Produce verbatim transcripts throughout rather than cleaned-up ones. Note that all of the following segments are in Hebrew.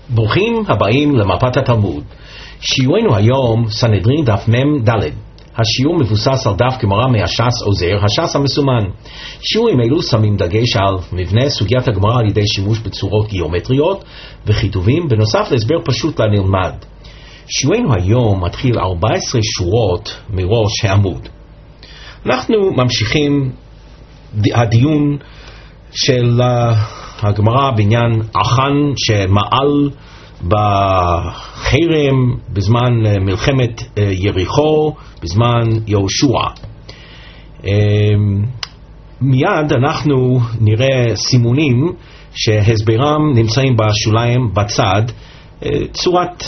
ברוכים הבאים למפת התלמוד. שיעורנו היום סנהדרין דף מ' ד'. השיעור מבוסס על דף גמרא מהש"ס עוזר, הש"ס המסומן. שיעורים אלו שמים דגש על מבנה סוגיית הגמרא על ידי שימוש בצורות גיאומטריות וכיתובים, בנוסף להסבר פשוט לנלמד. שיעורנו היום מתחיל ארבע עשרה שורות מראש העמוד. אנחנו ממשיכים הדיון של הגמרא בעניין אחן שמעל בחרם בזמן מלחמת יריחו, בזמן יהושע. מיד אנחנו נראה סימונים שהסברם נמצאים בשוליים בצד, צורת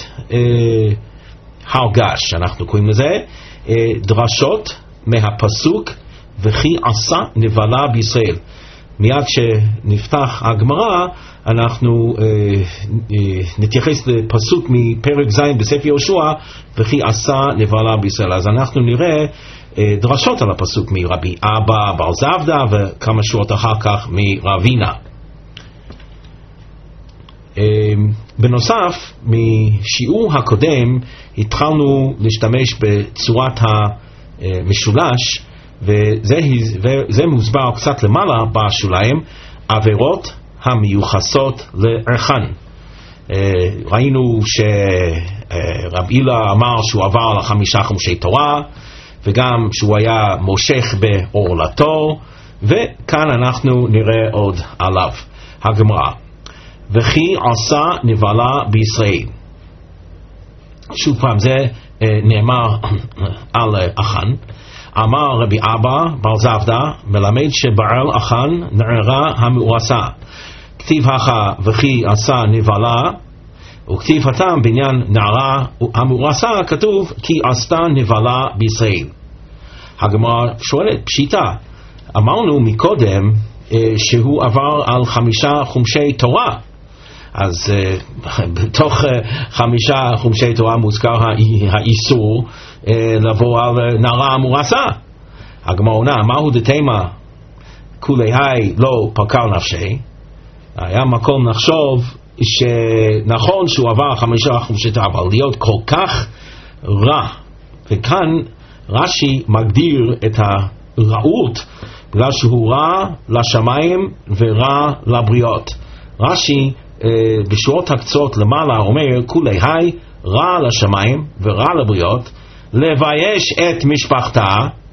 הרגש אנחנו קוראים לזה, דרשות מהפסוק וכי עשה נבלה בישראל. מיד כשנפתח הגמרא אנחנו אה, אה, נתייחס לפסוק מפרק ז' בספר יהושע וכי עשה נבלה בישראל. אז אנחנו נראה אה, דרשות על הפסוק מרבי אבא בר זבדא וכמה שורות אחר כך מרבינה. אה, בנוסף, משיעור הקודם התחלנו להשתמש בצורת המשולש, וזה, וזה מוסבר קצת למעלה בשוליים, עבירות המיוחסות לערכן. ראינו שרב הילה אמר שהוא עבר על חמישה חומשי תורה, וגם שהוא היה מושך בעורלתו, וכאן אנחנו נראה עוד עליו. הגמרא, וכי עשה נבלה בישראל. שוב פעם, זה נאמר על אחן. אמר רבי אבא בר זבדא, מלמד שבעל אחן נערה המאורסה. כתיב הכה וכי עשה נבלה, וכתיב התם בעניין נערה המאורסה כתוב כי עשתה נבלה בישראל. הגמרא שואלת פשיטה, אמרנו מקודם אה, שהוא עבר על חמישה חומשי תורה, אז uh, בתוך uh, חמישה חומשי תורה מוזכר האיסור uh, לבוא על נערה המאורסה. הגמרא עונה, מהו דתימה כולי היי לא פקר נפשי? היה מקום לחשוב שנכון שהוא עבר חמישה חומשי תורה, אבל להיות כל כך רע. וכאן רש"י מגדיר את הרעות בגלל שהוא רע לשמיים ורע לבריות. רש"י בשורות הקצות למעלה אומר כולי היי רע לשמיים ורע לבריות, לבייש את משפחתה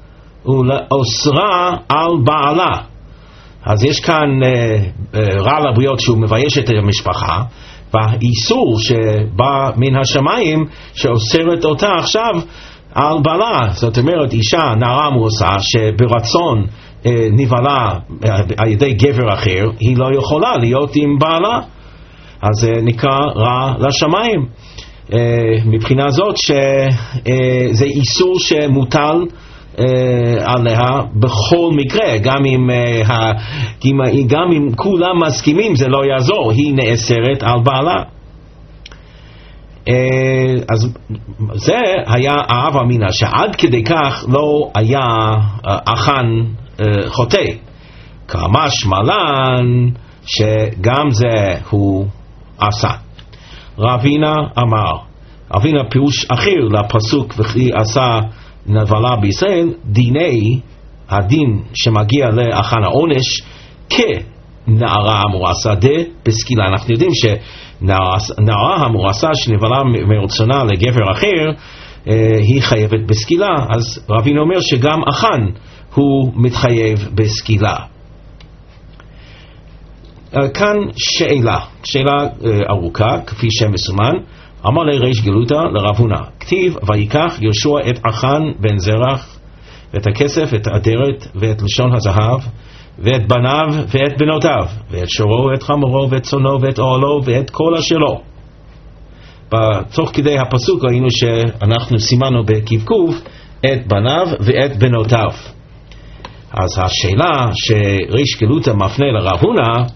ולאוסרה על בעלה. אז יש כאן uh, uh, רע לבריות שהוא מבייש את המשפחה, והאיסור שבא מן השמיים שאוסרת אותה עכשיו על בעלה. זאת אומרת אישה נערה מאורסה שברצון uh, נבלה uh, על ידי גבר אחר, היא לא יכולה להיות עם בעלה, אז זה נקרא רע לשמיים. Uh, מבחינה זאת שזה uh, איסור שמוטל uh, עליה בכל מקרה, גם אם, uh, ה, גם, גם אם כולם מסכימים זה לא יעזור, היא נאסרת על בעלה. Uh, אז זה היה האב אמינא, שעד כדי כך לא היה uh, אחן uh, חוטא, כמשמע לן שגם זה הוא עשה. רבינה אמר, רבינה פירוש אחר לפסוק וכי עשה נבלה בישראל, דיני הדין שמגיע לאחן העונש כנערה המאורסה דה בסקילה. אנחנו יודעים שנערה המאורסה שנבלה מרצונה לגבר אחר היא חייבת בסקילה, אז רבינה אומר שגם אחן הוא מתחייב בסקילה. כאן שאלה, שאלה ארוכה כפי שמסומן. אמר לריש גלותא לרב הונא, כתיב ויקח יהושע את אחן בן זרח ואת הכסף ואת האדרת ואת לשון הזהב ואת בניו ואת בנותיו ואת שורו ואת חמורו ואת צונו ואת אוהלו ואת כל אשלו. בתוך כדי הפסוק ראינו שאנחנו סימנו בקבקוב את בניו ואת בנותיו. אז השאלה שריש גלותא מפנה לרב הונא,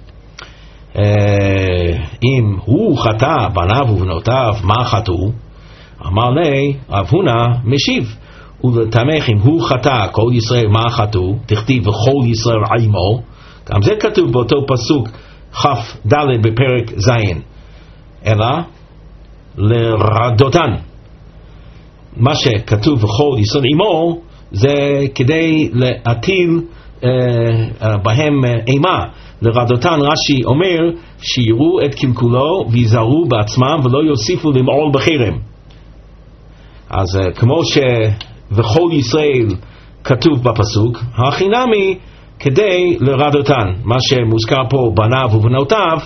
אם הוא חטא בניו ובנותיו, מה חטאו? אמר לי רב הונא משיב, ולתמך אם הוא חטא כל ישראל מה חטאו? תכתיב וכל ישראל עמו, גם זה כתוב באותו פסוק כ"ד בפרק ז'. אלא לרדותן. מה שכתוב וכל ישראל עמו זה כדי להטיל אה, אה, בהם אה, אימה. לרדותן רש"י אומר שיראו את קלקולו ויזהרו בעצמם ולא יוסיפו למעול בחרם. אז אה, כמו שוכל ישראל כתוב בפסוק, הכינמי כדי לרדותן. מה שמוזכר פה בניו ובנותיו,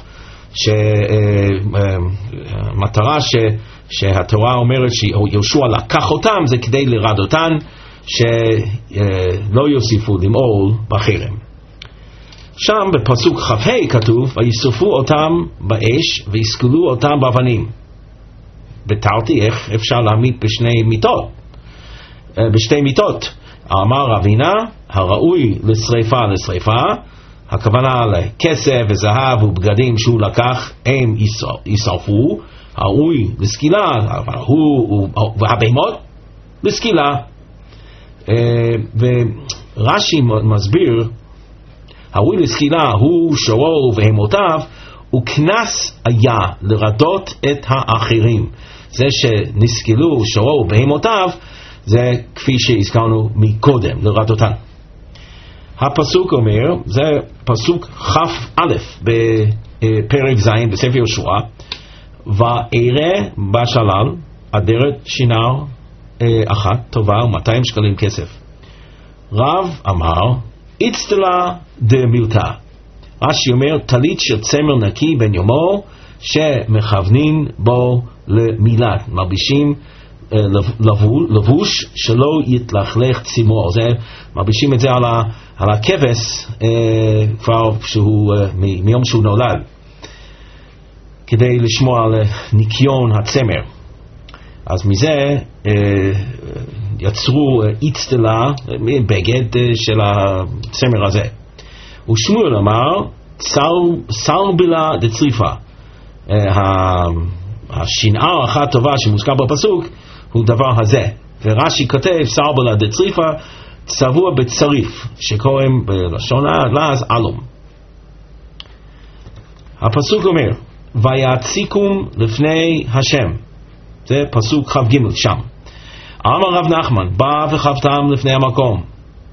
שהמטרה ש, שהתורה אומרת שיהושע לקח אותם זה כדי לרדותן, שלא יוסיפו למעול בחרם. שם בפסוק כ"ה כתוב וישרפו אותם באש ויסקלו אותם באבנים. בתרתי איך אפשר להמית בשני מיתות, בשתי מיתות. אמר רבינה הראוי לשריפה לשריפה, הכוונה לכסף וזהב ובגדים שהוא לקח הם ישרפו, הראוי לסקילה הוא והבהמות לסקילה. ורש"י מסביר הראוי לסקילה הוא שורו ובהמותיו, וכנס היה לרדות את האחרים. זה שנסקלו שורו ובהמותיו זה כפי שהזכרנו מקודם, לרדותן. הפסוק אומר, זה פסוק כ"א בפרק ז' בספר יהושע, ואראה בשלל אדרת שינר אחת טובה ומאתיים שקלים כסף. רב אמר אצטלה דמילתא. רש"י אומר טלית של צמר נקי בן יומו שמכוונים בו למילת, מלבישים לבוש שלא יתלכלך צימור. זה מלבישים את זה על, ה, על הכבש אה, כבר שהוא, אה, מ, מיום שהוא נולד, כדי לשמור על ניקיון הצמר. אז מזה אה, יצרו אצטלה, בגד אה, של הצמר הזה. ושמואל אמר סרבלה דצריפה. אה, השנער אחת טובה שמוזכר בפסוק הוא דבר הזה, ורש"י כותב סרבלה דצריפה צבוע בצריף שקוראים בלשון לעז אלום. הפסוק אומר ויעציקום לפני השם, זה פסוק כ"ג שם. אמר רב נחמן בא וחבטם לפני המקום.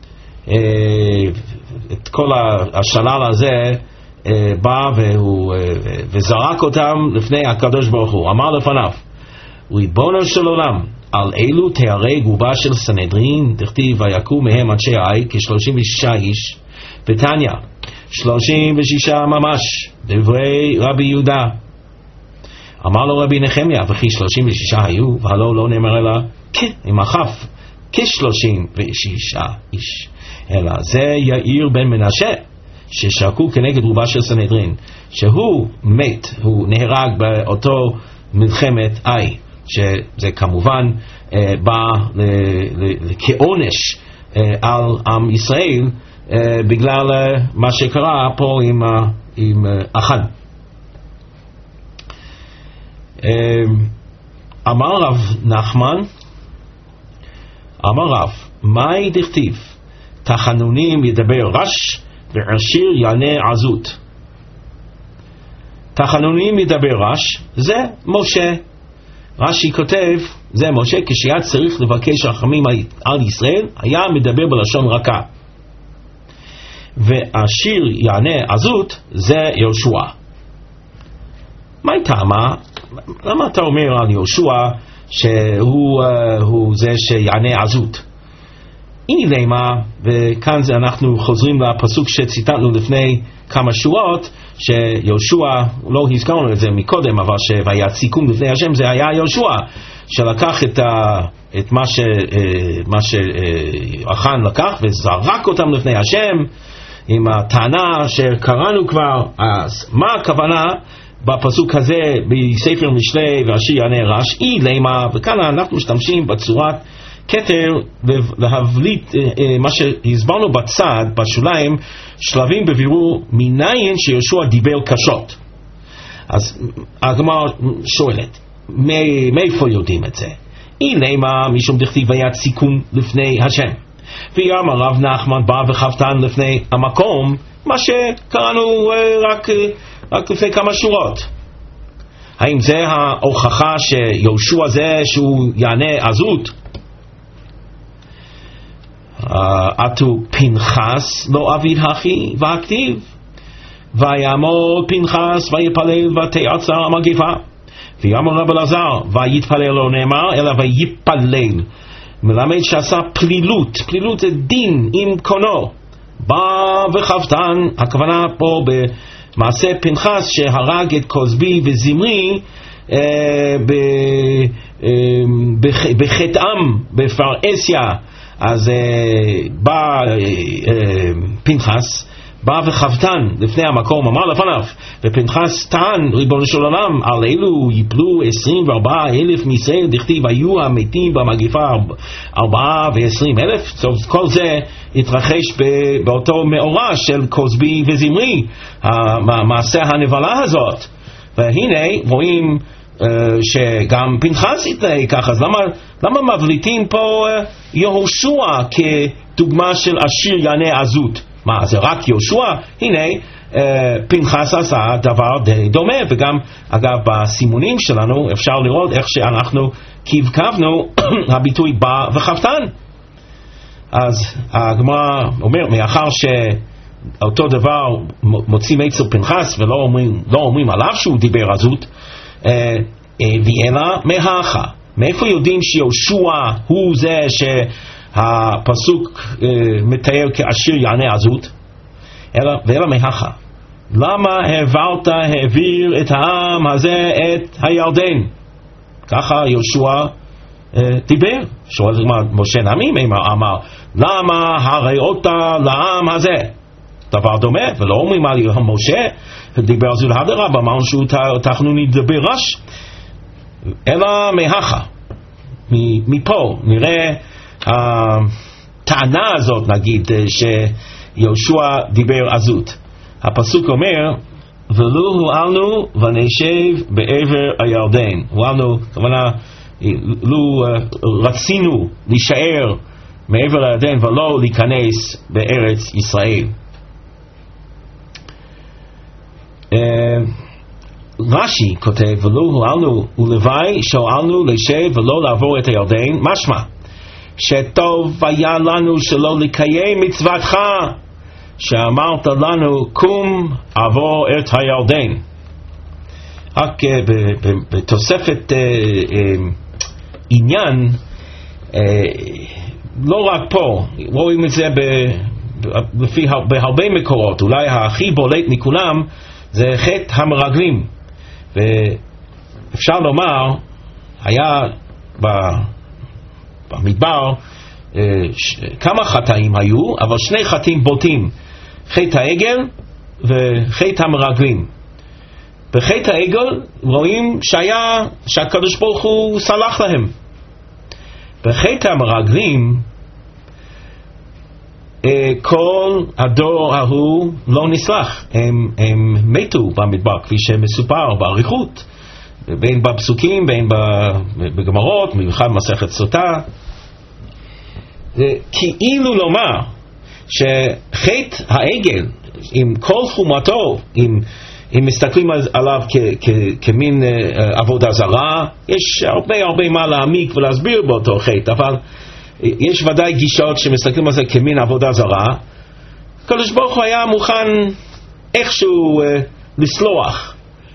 את כל השלל הזה בא והוא, וזרק אותם לפני הקדוש ברוך הוא. אמר לפניו ריבונו של עולם, על אילו תארי גובה של סנהדרין דכתיב ויקום מהם אנשי העי כשלושים ושישה איש, ותניא שלושים ושישה ממש דברי רבי יהודה. אמר לו רבי נחמיה וכי שלושים ושישה היו, והלא לא נאמר אלא עם החף כשלושים ושישה איש, אלא זה יאיר בן מנשה ששרקו כנגד רובה של סנהדרין, שהוא מת, הוא נהרג באותו מלחמת איי, שזה כמובן אה, בא ל, ל, כעונש אה, על עם ישראל אה, בגלל אה, מה שקרה פה עם, אה, עם אה, אחן. אה, אמר רב נחמן, אמר רב, מהי דכתיב תחנונים ידבר רש ועשיר יענה עזות. תחנונים ידבר רש זה משה. רש"י כותב זה משה כשהיה צריך לבקש רחמים על ישראל היה מדבר בלשון רכה, ועשיר יענה עזות זה יהושע. מה טעמה? למה אתה אומר על יהושע שהוא uh, הוא זה שיענה עזות? הנה למה, וכאן זה אנחנו חוזרים לפסוק שציטטנו לפני כמה שורות, שיהושע, לא הזכרנו את זה מקודם, אבל שויעציקום לפני השם זה היה יהושע שלקח את, ה, את מה, ש, מה שאחן לקח וזרק אותם לפני השם עם הטענה שקראנו כבר. אז מה הכוונה בפסוק הזה בספר משלי ועשיר יענה רש? אי למה, וכאן אנחנו משתמשים בצורת כתר להבליט מה שהסברנו בצד בשוליים שלבים בבירור מניין שיהושע דיבר קשות. אז הגמרא שואלת מאיפה יודעים את זה? הנה מה משום דכתיב ויעציקום לפני השם, ואמר רב נחמן בא וחבטן לפני המקום, מה שקראנו רק, רק לפני כמה שורות. האם זה ההוכחה שיהושע זה שהוא יענה עזות? עטו פנחס לא אביד הכי והכתיב ויעמוד פנחס ויפלל ותעצר המגפה ויאמר רב אלעזר ויתפלל לא נאמר אלא ויפלל, מלמד שעשה פלילות. פלילות זה דין עם קונו. בא וחבטן, הכוונה פה במעשה פנחס שהרג את כוזבי וזמרי אה, אה, בחטאם בפרעסיה. אז אה, בא אה, אה, פנחס בא וחבטן לפני המקום, אמר לפניו, ופנחס טען, ריבונו של עולם, על אלו יפלו עשרים וארבעה אלף מישראל, דכתיב היו המתים במגפה ארבעה ועשרים אלף. כל זה התרחש באותו מאורע של כוזבי וזמרי, המעשה הנבלה הזאת. והנה רואים uh, שגם פנחס התנהג ככה. אז למה, למה מבליטים פה uh, יהושע כדוגמה של עשיר יענה עזות? מה, זה רק יהושע? הנה, אה, פנחס עשה דבר די דומה, וגם אגב בסימונים שלנו אפשר לראות איך שאנחנו קבקבנו הביטוי בא וחבטן. אז הגמרא אומר, מאחר שאותו דבר מוצאים אצל פנחס ולא אומרים, לא אומרים עליו שהוא דיבר עזות, אה, ואלה מהכה. מאיפה יודעים שיהושע הוא זה ש... הפסוק uh, מתאר כעשיר יענה עזות? אלא, ואלא מהכה. למה העברת, העביר את העם הזה את הירדן? ככה יהושע uh, דיבר. שואל משה נמים אמר, למה הראות לעם הזה? דבר דומה, ולא אומרים על משה דיבר עזות הדרב, אמרנו שהוא תכנוני לדבר רש. אלא מהכה. מפה נראה הטענה הזאת, נגיד, שיהושע דיבר עזות. הפסוק אומר, ולו הועלנו ונשב בעבר הירדן. הועלנו, כמובן, לו רצינו להישאר מעבר הירדן ולא להיכנס בארץ ישראל. רש"י כותב, ולו הועלנו ולוואי שהועלנו לשב ולא לעבור את הירדן, משמע שטוב היה לנו שלא לקיים מצוותך שאמרת לנו קום עבור את הירדן. רק בתוספת עניין, לא רק פה, רואים את זה לפי בהרבה מקורות. אולי הכי בולט מכולם זה חטא המרגלים, ואפשר לומר היה ב במדבר כמה חטאים היו, אבל שני חטאים בולטים, חטא העגל וחטא המרגלים. בחטא העגל רואים שהיה, שהקדוש ברוך הוא סלח להם. בחטא המרגלים כל הדור ההוא לא נסלח, הם, הם מתו במדבר כפי שמסופר באריכות בין בפסוקים בין בגמרות, במיוחד מסכת סוטה. כאילו לומר שחטא העגל עם כל חומרתו, אם, אם מסתכלים עליו כ, כ, כמין עבודה זרה, יש הרבה הרבה מה להעמיק ולהסביר באותו חטא, אבל יש ודאי גישות שמסתכלים על זה כמין עבודה זרה. הקדוש ברוך הוא היה מוכן איכשהו לסלוח.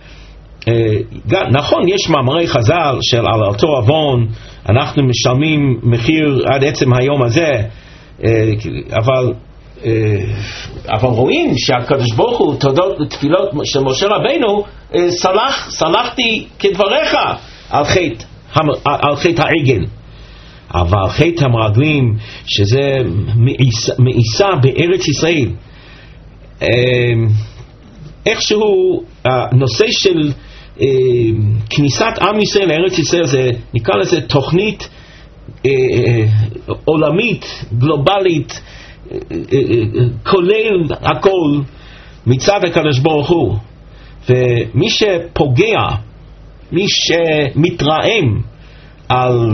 נכון, יש מאמרי חז"ל של על אותו עוון אנחנו משלמים מחיר עד עצם היום הזה, אבל אבל רואים שהקדוש ברוך הוא תודות לתפילות של משה רבנו, סלח, סלחתי כדבריך על חטא על חטא העגל. אבל חטא המרגלים, שזה מאיסה בארץ ישראל, איכשהו הנושא של כניסת עם ישראל לארץ ישראל, זה נקרא לזה תוכנית עולמית, גלובלית, כולל הכל מצד הקדוש ברוך הוא. ומי שפוגע, מי שמתרעם על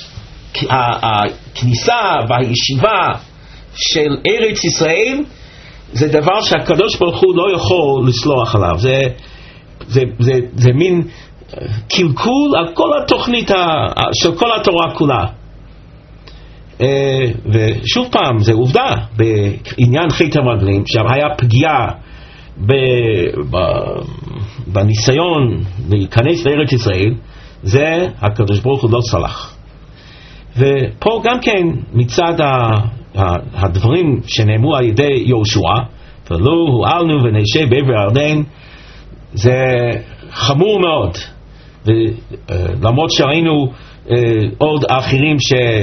הכניסה והישיבה של ארץ ישראל, זה דבר שהקדוש ברוך הוא לא יכול לסלוח עליו. זה, זה, זה, זה מין קלקול על כל התוכנית של כל התורה כולה. ושוב פעם, זה עובדה בעניין חטא המרגלים, שהיה פגיעה בניסיון להיכנס לארץ ישראל, זה הקדוש ברוך הוא לא סלח. ופה גם כן מצד הדברים שנאמרו על ידי יהושע, ולא הועלנו ונשב בעבר הירדן, זה חמור מאוד. ולמרות שראינו עוד אחרים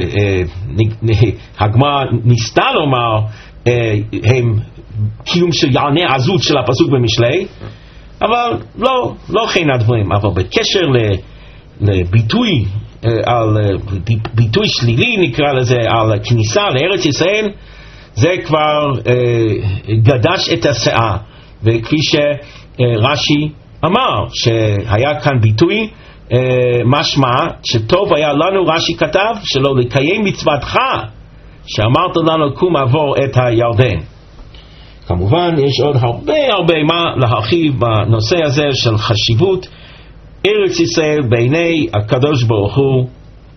שהגמרא ניסתה לומר הם קיום של יעני עזות של הפסוק במשלי, אבל לא, לא כן הדברים. אבל בקשר לביטוי, על ביטוי שלילי נקרא לזה, על כניסה לארץ ישראל, זה כבר גדש את הסאה. וכפי שרש"י אמר, שהיה כאן ביטוי משמע שטוב היה לנו, רש"י כתב, שלא לקיים מצוותך שאמרת לנו קום עבור את הירדן. כמובן יש עוד הרבה הרבה מה להרחיב בנושא הזה של חשיבות ארץ ישראל בעיני הקדוש ברוך הוא,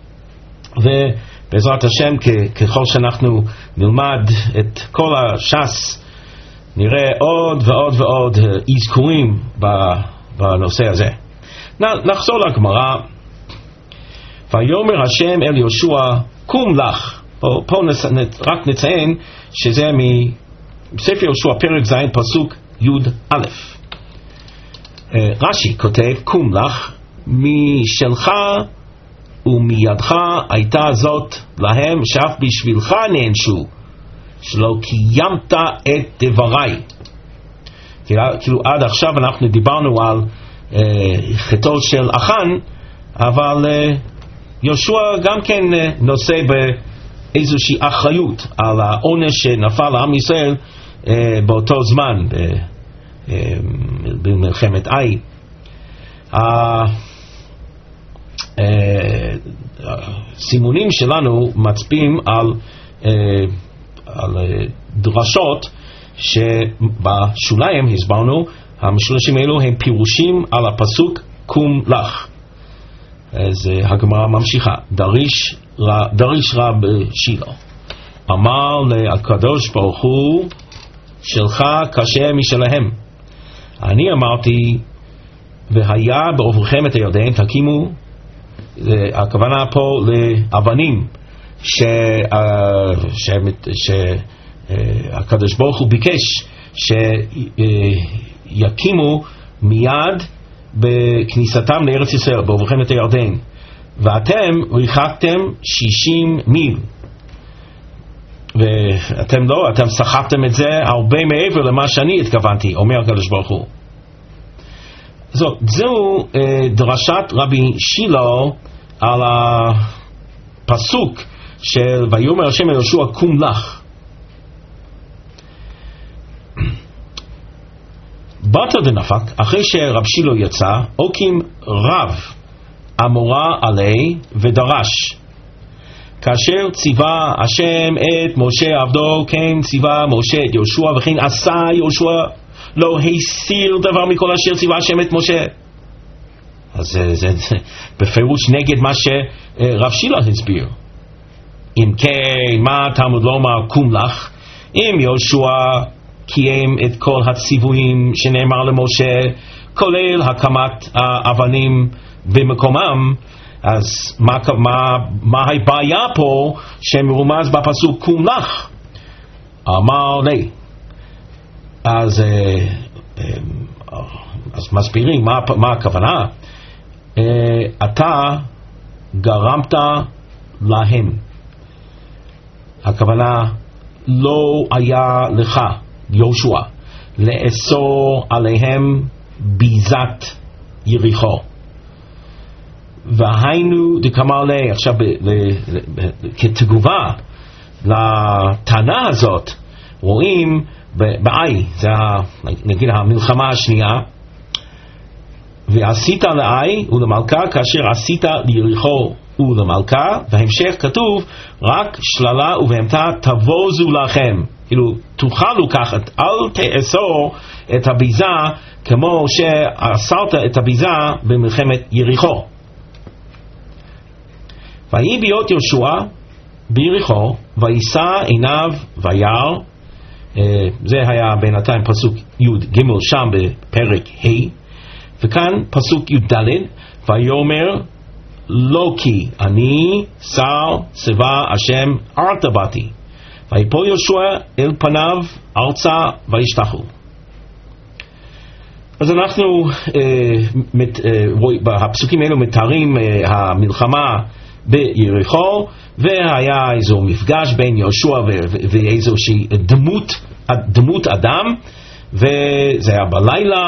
ובעזרת השם ככל שאנחנו נלמד את כל הש"ס נראה עוד ועוד ועוד אזכורים בנושא הזה. נחזור לגמרא. ויאמר השם אל יהושע קום לך. פה, פה נס, רק נציין שזה מספר יהושע פרק ז' פסוק י' א'. רש"י כותב קום לך, משלך ומידך הייתה זאת להם, שאף בשבילך נענשו, שלא קיימת את דבריי. כאילו עד עכשיו אנחנו דיברנו על uh, חטאו של אחן, אבל uh, יהושע גם כן uh, נושא באיזושהי אחריות על העונש שנפל לעם ישראל uh, באותו זמן ב, uh, במלחמת עי. הסימונים uh, uh, שלנו מצביעים על uh, על דרשות שבשוליים הסברנו, המשולשים האלו הם פירושים על הפסוק קום לך. אז הגמרא ממשיכה, דריש דריש רב שילה אמר לקדוש ברוך הוא שלך קשה משלהם. אני אמרתי והיה בעוברכם את הירדן תקימו, הכוונה פה לאבנים שהקדוש ברוך הוא ביקש שיקימו מיד בכניסתם לארץ ישראל, בעוברכם את הירדן, ואתם ריחקתם שישים מיל, ואתם לא, אתם סחבתם את זה הרבה מעבר למה שאני התכוונתי, אומר הקדוש ברוך הוא. זאת, זו דרשת רבי שילה על הפסוק של ויאמר השם אל יהושע קום לך. בתר דנפק, אחרי שרב שילה יצא, הוקים רב אמורה עלי ודרש, כאשר ציווה השם את משה עבדו כן ציווה משה את יהושע, וכן עשה יהושע, לא הסיר דבר מכל אשר ציווה השם את משה. אז זה, זה, זה בפירוש נגד מה שרב שילה הסביר. אם כן, מה תלמוד לומר קום לך? אם יהושע קיים את כל הציוויים שנאמר למשה, כולל הקמת האבנים במקומם, אז מה, מה, מה הבעיה פה שמרומז בפסוק קום לך? אמר לי. אז, אז מסבירים מה, מה הכוונה. אתה גרמת להם. הכוונה לא היה לך יהושע לאסור עליהם ביזת יריחו. והיינו דקאמר לי, עכשיו כתגובה לטענה הזאת רואים בעי, זה נגיד המלחמה השנייה, ועשית לעי ולמלכה כאשר עשית ליריחו ולמלכה, והמשך כתוב רק שללה ובהמתה תבוזו לכם, כאילו תוכלו לקחת, אל תאסור את הביזה כמו שאסרת את הביזה במלחמת יריחו. ויהי ביות יהושע ביריחו, וישא עיניו וירא, זה היה בינתיים פסוק י' ג' שם בפרק ה', וכאן פסוק י' ד', ויאמר לא כי אני שר צבא השם ארצה באתי, ויפול יהושע אל פניו ארצה וישתחו. אז אנחנו אה, מת, אה, הפסוקים האלו מתארים אה, המלחמה ביריחו, והיה איזו מפגש בין יהושע ואיזושהי דמות, דמות אדם, וזה היה בלילה,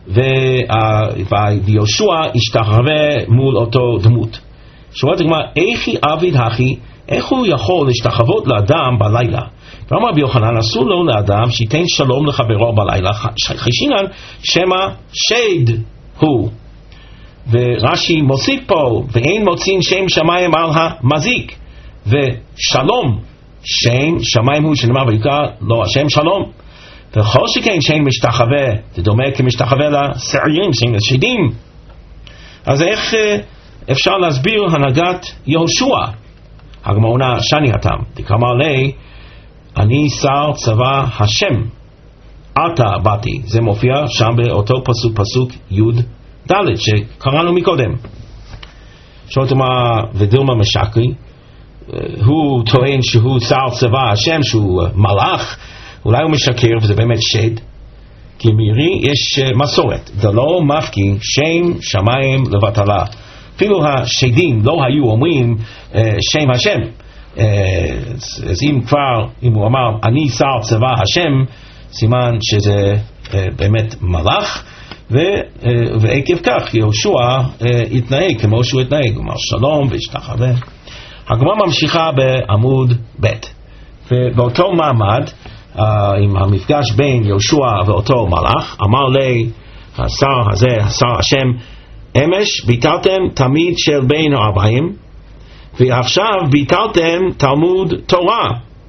ויהושע השתחווה מול אותו דמות. שואלת הגמרא, איך עביד הכי, איך הוא יכול להשתחוות לאדם בלילה? ואמר רבי יוחנן, אסור לו לאדם שייתן שלום לחברו בלילה, חשינן שמא שד הוא. ורש"י מוסיף פה, ואין מוצאים שם שמיים על המזיק, ושלום שם שמיים הוא, שנאמר ויקרא לו השם שלום. וכל שכן שם משתחווה, זה דומה כמשתחווה לשעירים, לשדים. אז איך אפשר להסביר הנהגת יהושע? הגמרא עונה שני התם, דקאמר לי, אני שר צבא השם עתה באתי. זה מופיע שם באותו פסוק, פסוק י' ד' שקראנו מקודם. שואלת מה ודילמה משקרי, הוא טוען שהוא שר צבא השם, שהוא מלאך, אולי הוא משקר וזה באמת שד, כי מירי יש מסורת, זה לא מפקי שם שמיים לבטלה. אפילו השדים לא היו אומרים שם השם. אז אם כבר, אם הוא אמר אני שר צבא השם, סימן שזה באמת מלאך, ועקב כך יהושע התנהג כמו שהוא התנהג, הוא אמר שלום והשתחווה. הגמרא ממשיכה בעמוד ב', ובאותו מעמד עם המפגש בין יהושע ואותו מלאך, אמר לי השר הזה, השר השם, אמש ביטלתם תמיד של בין הארבעים, ועכשיו ביטלתם תלמוד תורה.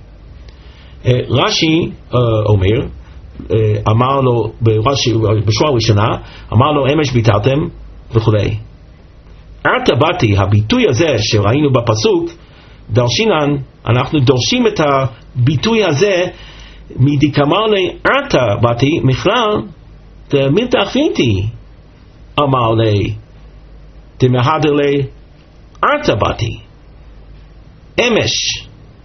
רש"י אומר, אמר לו בשורה הראשונה, אמר לו אמש ביטלתם וכולי. עתה באתי, הביטוי הזה שראינו בפסוק, דרשינן, אנחנו דורשים את הביטוי הזה מדקאמר לי עתה באתי, מכלל דמילתא אחריתי אמר לי דמהדר לי עתה באתי. אמש,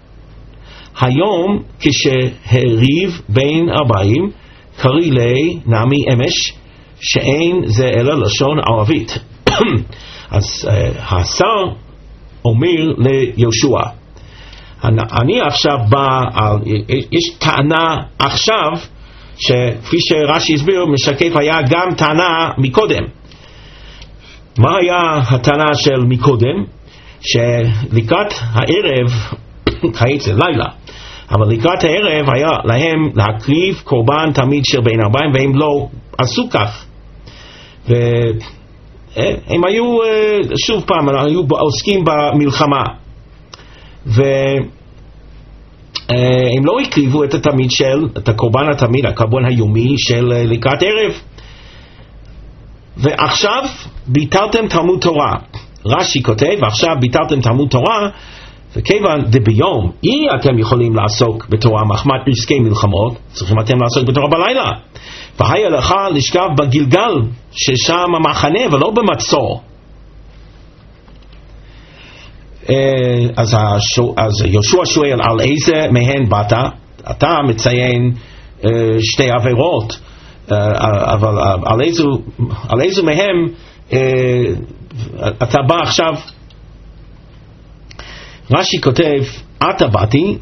היום כשהריב בין ארבעים, קרי לי נעמי אמש, שאין זה אלא לשון ערבית. אז uh, השר אומר ליהושע, אני עכשיו בא, יש טענה עכשיו, שכפי שרש"י הסביר, משקף היה גם טענה מקודם. מה היה הטענה של מקודם? שלקראת הערב, כעת זה לילה, אבל לקראת הערב היה להם להקריב קורבן תמיד של בין ארבעים, והם לא עשו כך. והם היו, שוב פעם, היו עוסקים במלחמה. והם לא הקריבו את התמיד של, את הקורבן התמיד, הקורבן היומי של לקראת ערב. ועכשיו ביטלתם תלמוד תורה. רש"י כותב, ועכשיו ביטלתם תלמוד תורה, וכיוון דביום, אי אתם יכולים לעסוק בתורה מחמת עסקי מלחמות, צריכים אתם לעסוק בתורה בלילה. והיה לך לשכב בגלגל, ששם המחנה ולא במצור. אז, השו, אז יהושע שואל, על איזה מהן באת? אתה מציין שתי עבירות, אבל על איזה, על איזה מהם אתה בא עכשיו? רש"י כותב, עתה באתי,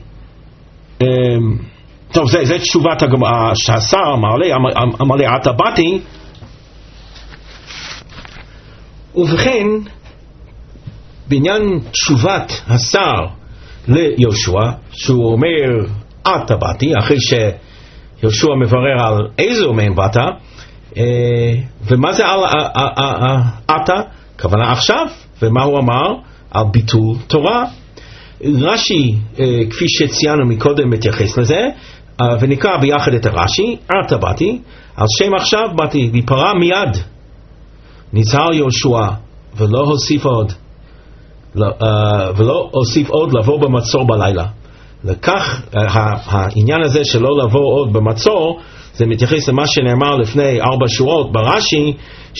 טוב, זה, זה תשובת שהשר אמר לי, אמר לי עתה באתי, ובכן, בעניין תשובת השר ליהושע, שהוא אומר עתה באתי, אחרי שיהושע מברר על איזו מהם באת, ומה זה על עתה? כוונה עכשיו, ומה הוא אמר? על ביטול תורה. רש"י, כפי שציינו מקודם, מתייחס לזה, ונקרא ביחד את הרש"י, עתה באתי, על שם עכשיו באתי, להיפרע מיד. נזהר יהושע, ולא הוסיף עוד, ולא הוסיף עוד לבוא במצור בלילה. לכך, העניין הזה שלא לבוא עוד במצור, זה מתייחס למה שנאמר לפני ארבע שורות ברש"י,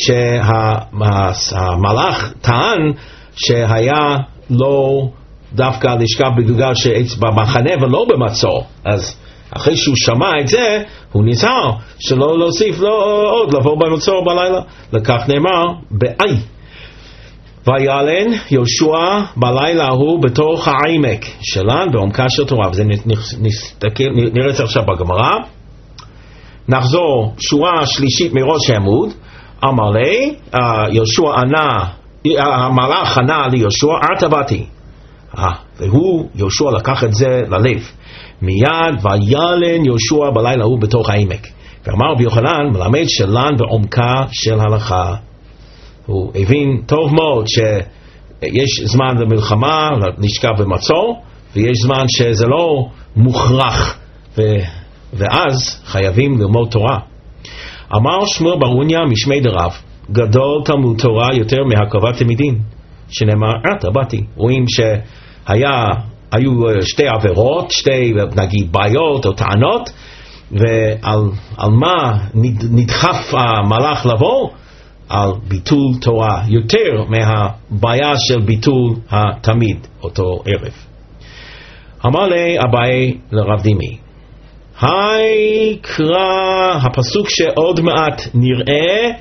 שהמלאך טען שהיה לא דווקא לשכב בגלגל שעץ במחנה ולא במצור. אז אחרי שהוא שמע את זה, הוא נזהר שלא להוסיף לא עוד לבוא במצור בלילה. לכך נאמר באי. ויעלן יהושע בלילה ההוא בתוך העמק שלן בעומקה של תורה. וזה נראה את עכשיו בגמרא. נחזור שורה שלישית מראש העמוד. אמר לי, יהושע ענה, המלאך ענה ליהושע, עתה באתי. והוא, יהושע לקח את זה ללב. מיד ויעלן יהושע בלילה ההוא בתוך העמק. ואמר רבי יוחנן, מלמד שלן בעומקה של הלכה. הוא הבין טוב מאוד שיש זמן למלחמה, לשכב במצור, ויש זמן שזה לא מוכרח, ו... ואז חייבים ללמוד תורה. אמר שמואל בר אוניה משמי דרב, גדול תלמוד תורה יותר מהקרבת תלמידים, שנאמר עתה באתי. רואים שהיה היו שתי עבירות, שתי נגיד בעיות או טענות, ועל על מה נדחף המלאך לבוא? על ביטול תורה, יותר מהבעיה של ביטול התמיד אותו ערב. אמר לי אביי לרב דימי, היי קרא הפסוק שעוד מעט נראה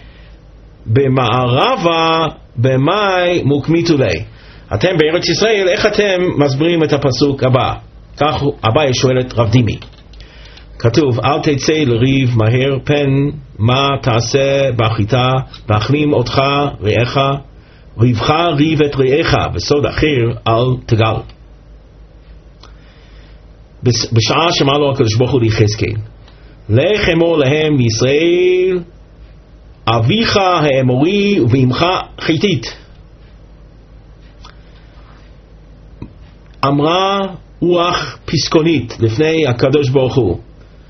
במערבה במאי מוקמיתו לי. אתם בארץ ישראל, איך אתם מסבירים את הפסוק הבא? כך אביי שואל את רב דימי. כתוב, אל תצא לריב מהר פן מה תעשה בחיטה, ואכלים אותך רעך, ריבך ריב את רעך, בסוד אחר אל תגל. בשעה שמע לו הקדוש ברוך הוא ליחזקאל, לך אמור להם ישראל, אביך האמורי ואמך חיתית. אמרה רוח פסקונית לפני הקדוש ברוך הוא.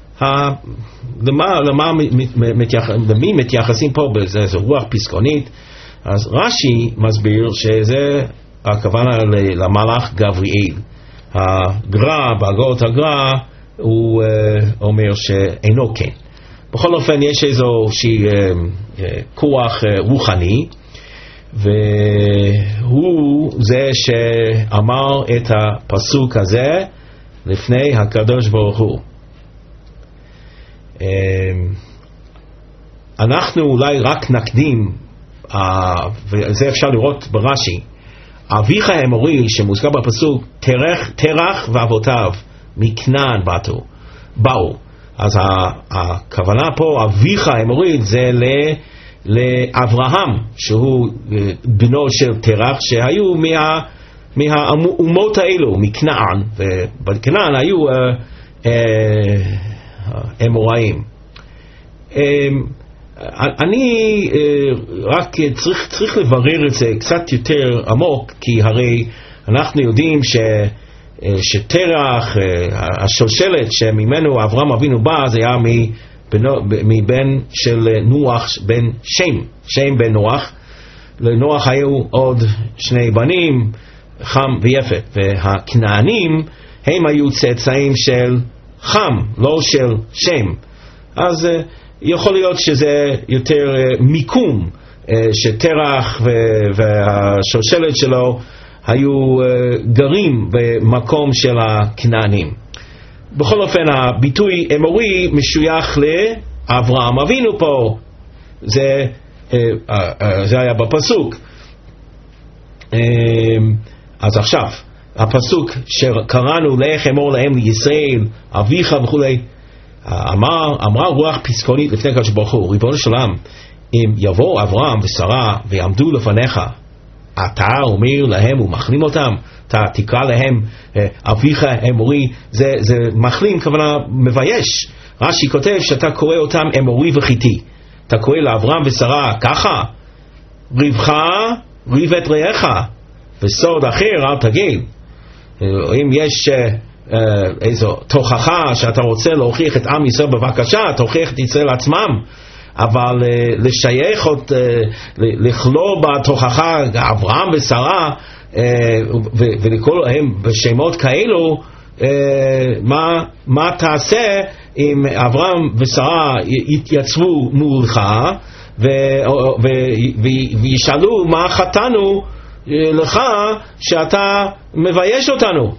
למה, למה, למי מתייחסים פה בזה? זה רוח פסקונית. אז רש"י מסביר שזה הכוונה למלאך גבריאל. הגר"א, בהגות הגר"א, הוא אומר שאינו כן. בכל אופן יש איזו שהיא כוח רוחני, והוא זה שאמר את הפסוק הזה לפני הקדוש ברוך הוא. אנחנו אולי רק נקדים, וזה אפשר לראות ברש"י, אביך האמורי שמוזכר בפסוק, תרח, תרח ואבותיו מכנען באו, באו. אז הכוונה פה, אביך האמורי, זה לאברהם, שהוא בנו של תרח, שהיו מה, מהאומות האלו, מכנען, ובכנען היו אמוראים. אני רק צריך, צריך לברר את זה קצת יותר עמוק, כי הרי אנחנו יודעים ש, שתרח, השושלת שממנו אברהם אבינו בא, זה היה מבן של נוח, בן שם, שם בן נוח. לנוח היו עוד שני בנים, חם ויפת, והכנענים הם היו צאצאים של חם, לא של שם. אז יכול להיות שזה יותר מיקום, שתרח והשושלת שלו היו גרים במקום של הכנענים. בכל אופן הביטוי אמורי משוייך לאברהם אבינו פה, זה, זה היה בפסוק. אז עכשיו הפסוק שקראנו, לך אמור להם לישראל אביך וכולי, אמר, אמרה רוח פסקונית לפני הקדוש ברוך הוא, ריבונו של עולם, אם יבוא אברהם ושרה ויעמדו לפניך, אתה אומר להם ומחלים אותם, אתה תקרא להם אביך אמורי, זה, זה מחלים, כוונה מבייש. רש"י כותב שאתה קורא אותם אמורי וחיתי, אתה קורא לאברהם ושרה ככה, ריבך ריב את רעך וסוד אחר אל תגיד. אם יש איזו תוכחה שאתה רוצה להוכיח את עם ישראל, בבקשה, תוכיח את ישראל עצמם, אבל לשייך עוד, לכלוא בתוכחה אברהם ושרה ולקרוא להם בשמות כאלו, מה, מה תעשה אם אברהם ושרה יתייצבו מולך וישאלו מה חטאנו לך שאתה מבייש אותנו?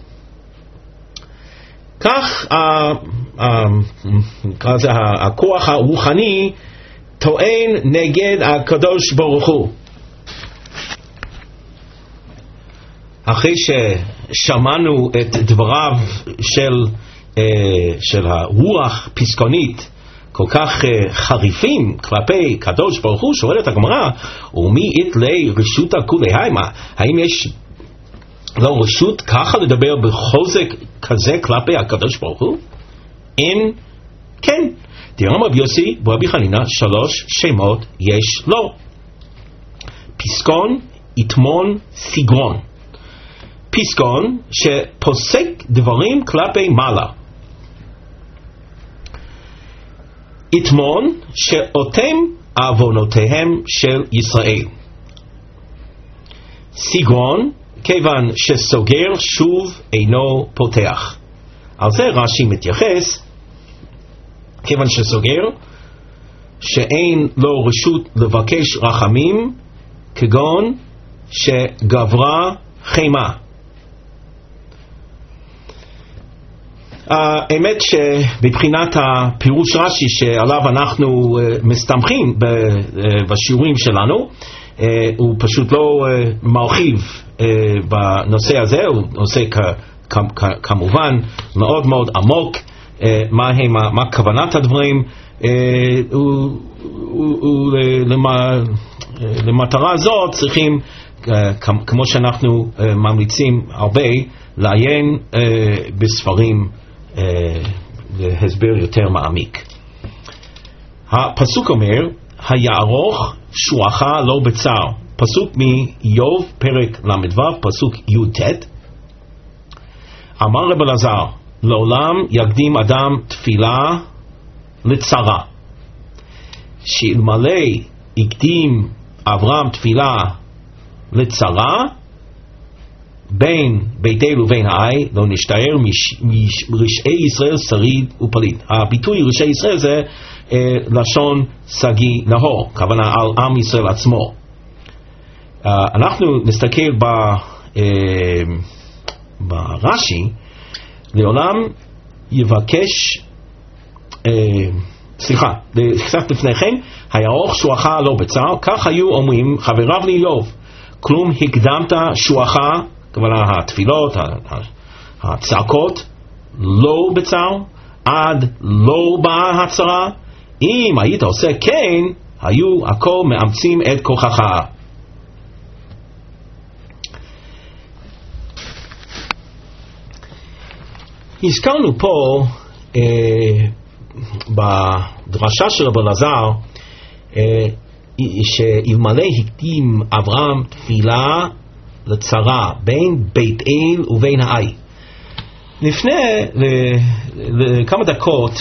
כך הכוח הרוחני טוען נגד הקדוש ברוך הוא. אחרי ששמענו את דבריו של, של הרוח פסקונית כל כך חריפים כלפי קדוש ברוך הוא, שואלת הגמרא, ומי יתלה רשות כולי? האם יש לא רשות ככה לדבר בחוזק כזה כלפי הקדוש ברוך הוא? אין, כן. תראה רבי יוסי ורבי חנינא, שלוש שמות יש לו: פסקון, יתמון, סיגרון. פסקון שפוסק דברים כלפי מעלה, יתמון שאותם עוונותיהם של ישראל, סיגרון כיוון שסוגר שוב אינו פותח. על זה רש"י מתייחס, כיוון שסוגר שאין לו רשות לבקש רחמים, כגון שגברה חמה. האמת שבבחינת הפירוש רש"י שעליו אנחנו מסתמכים בשיעורים שלנו, הוא פשוט לא מרחיב בנושא הזה, הוא נושא כמובן מאוד מאוד עמוק, מה הם, מה כוונת הדברים, למטרה הזאת צריכים, כמו שאנחנו ממליצים הרבה, לעיין בספרים להסבר יותר מעמיק. הפסוק אומר, היערוך שועך לא בצער. פסוק מאיוב פרק למדבר, פסוק י"ט. אמר רב אלעזר, לעולם יקדים אדם תפילה לצרה, שאלמלא הקדים אברהם תפילה לצרה, בין בית אל ובין העי לא נשתער מרשעי ישראל שריד ופליט. הביטוי רשעי ישראל זה אה, לשון סגי נהור, כוונה על עם ישראל עצמו. אה, אנחנו נסתכל ב, אה, ברש"י, לעולם יבקש, אה, סליחה, קצת לפני כן, היערוך שועך לא בצער, כך היו אומרים חבריו לאיוב, כלום הקדמת שועך, כוונה התפילות, הצעקות, לא בצער, עד לא באה הצרה. אם היית עושה כן, היו הכל מאמצים את כוחך. הזכרנו פה אה, בדרשה של רב אלעזר אה, שאלמלא הקדים אברהם תפילה לצרה בין בית אל ובין העי. לפני לכמה דקות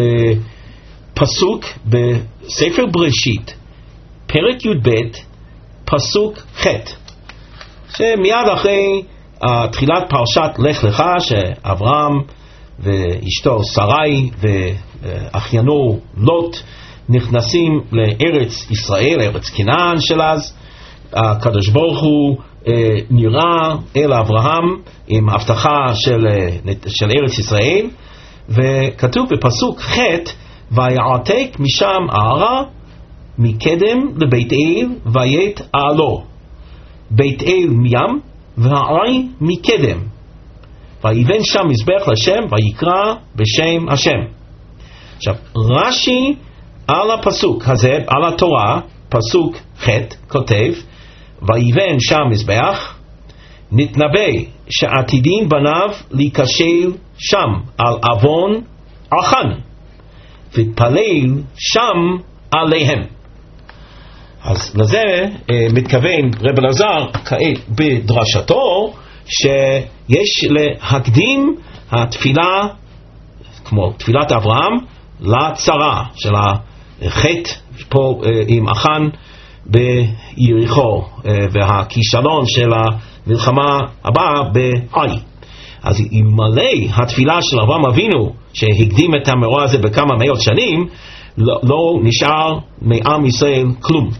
לפסוק בספר בראשית פרק י"ב פסוק ח', שמיד אחרי תחילת פרשת לך לך, שאברהם ואשתו שרי ואחיינו לוט נכנסים לארץ ישראל, ארץ כנען של אז. הקדוש ברוך הוא נראה אל אברהם עם הבטחה של, של ארץ ישראל, וכתוב בפסוק ח' ויעתק משם הערה מקדם לבית אל ויית העלו, בית אל מים והערי מקדם, ויבן שם מזבח לשם ויקרא בשם השם. עכשיו רש"י על הפסוק הזה, על התורה, פסוק ח' כותב ויבן שם מזבח, נתנבא שעתידים בניו להיכשל שם על עוון ערכן, ותפלל שם עליהם. אז לזה אה, מתכוון רב אלעזר כעת בדרשתו, שיש להקדים התפילה, כמו תפילת אברהם, לצרה של החטא פה עם אחן ביריחו, והכישלון של המלחמה הבאה בעי. אז אלמלא התפילה של אברהם אבינו שהקדים את המאורע הזה בכמה מאות שנים, לא, לא נשאר מעם ישראל כלום.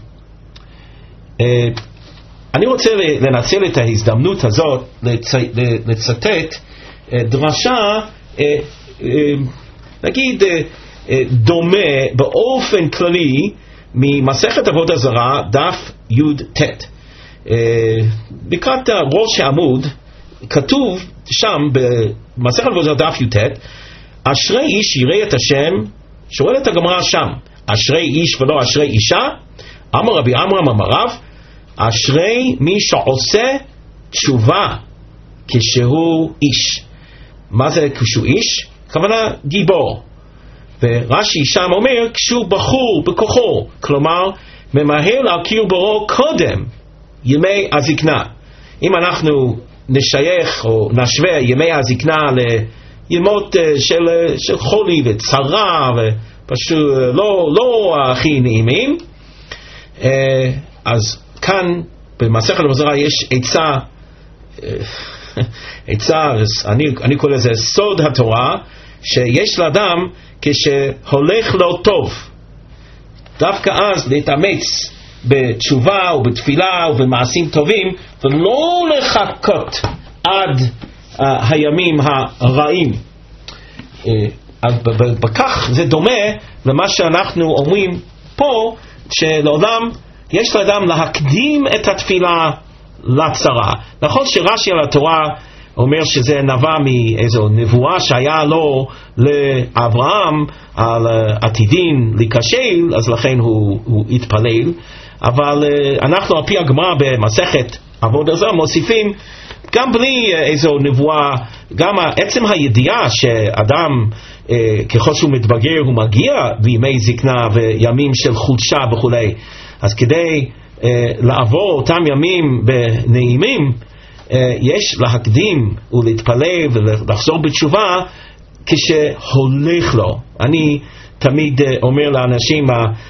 אני רוצה לנצל את ההזדמנות הזאת לצ... לצטט דרשה, נגיד דומה באופן כללי ממסכת עבודה זרה דף י"ט. לקראת ראש העמוד כתוב שם במסכת עבודה זרה דף י"ט, אשרי איש ירא את השם. שואלת הגמרא שם, אשרי איש ולא אשרי אישה? אמר רבי עמרם אמר רב, אשרי מי שעושה תשובה כשהוא איש. מה זה כשהוא איש? כוונה גיבור. ורש"י שם אומר כשהוא בחור בכוחו, כלומר ממהר להכיר בו קודם ימי הזקנה. אם אנחנו נשייך או נשווה ימי הזקנה לימות של, של חולי וצרה ופשוט לא, לא הכי נעימים, אז כאן במסכת עבודה זרה יש עצה, עצה, אני, אני קורא לזה סוד התורה, שיש לאדם כשהולך לו טוב דווקא אז להתאמץ בתשובה ובתפילה ובמעשים טובים, ולא לחכות עד uh, הימים הרעים. uh, אז בכך זה דומה למה שאנחנו אומרים פה, שלעולם יש לאדם להקדים את התפילה לצרה. נכון שרש"י על התורה אומר שזה נבע מאיזו נבואה שהיה לו לאברהם על עתידין להיכשל, אז לכן הוא, הוא התפלל. אבל אנחנו על פי הגמרא במסכת עבודה זרה מוסיפים גם בלי איזו נבואה, גם עצם הידיעה שאדם ככל שהוא מתבגר הוא מגיע בימי זקנה וימים של חולשה וכו', אז כדי לעבור אותם ימים בנעימים יש להקדים ולהתפלל ולחזור בתשובה כשהולך לו. אני תמיד אומר לאנשים,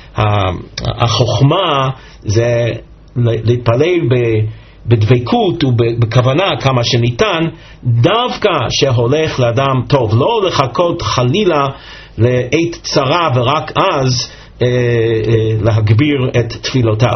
החוכמה זה להתפלל בדבקות ובכוונה כמה שניתן, דווקא שהולך לאדם טוב, לא לחכות חלילה לעת צרה ורק אז להגביר את תפילותיו.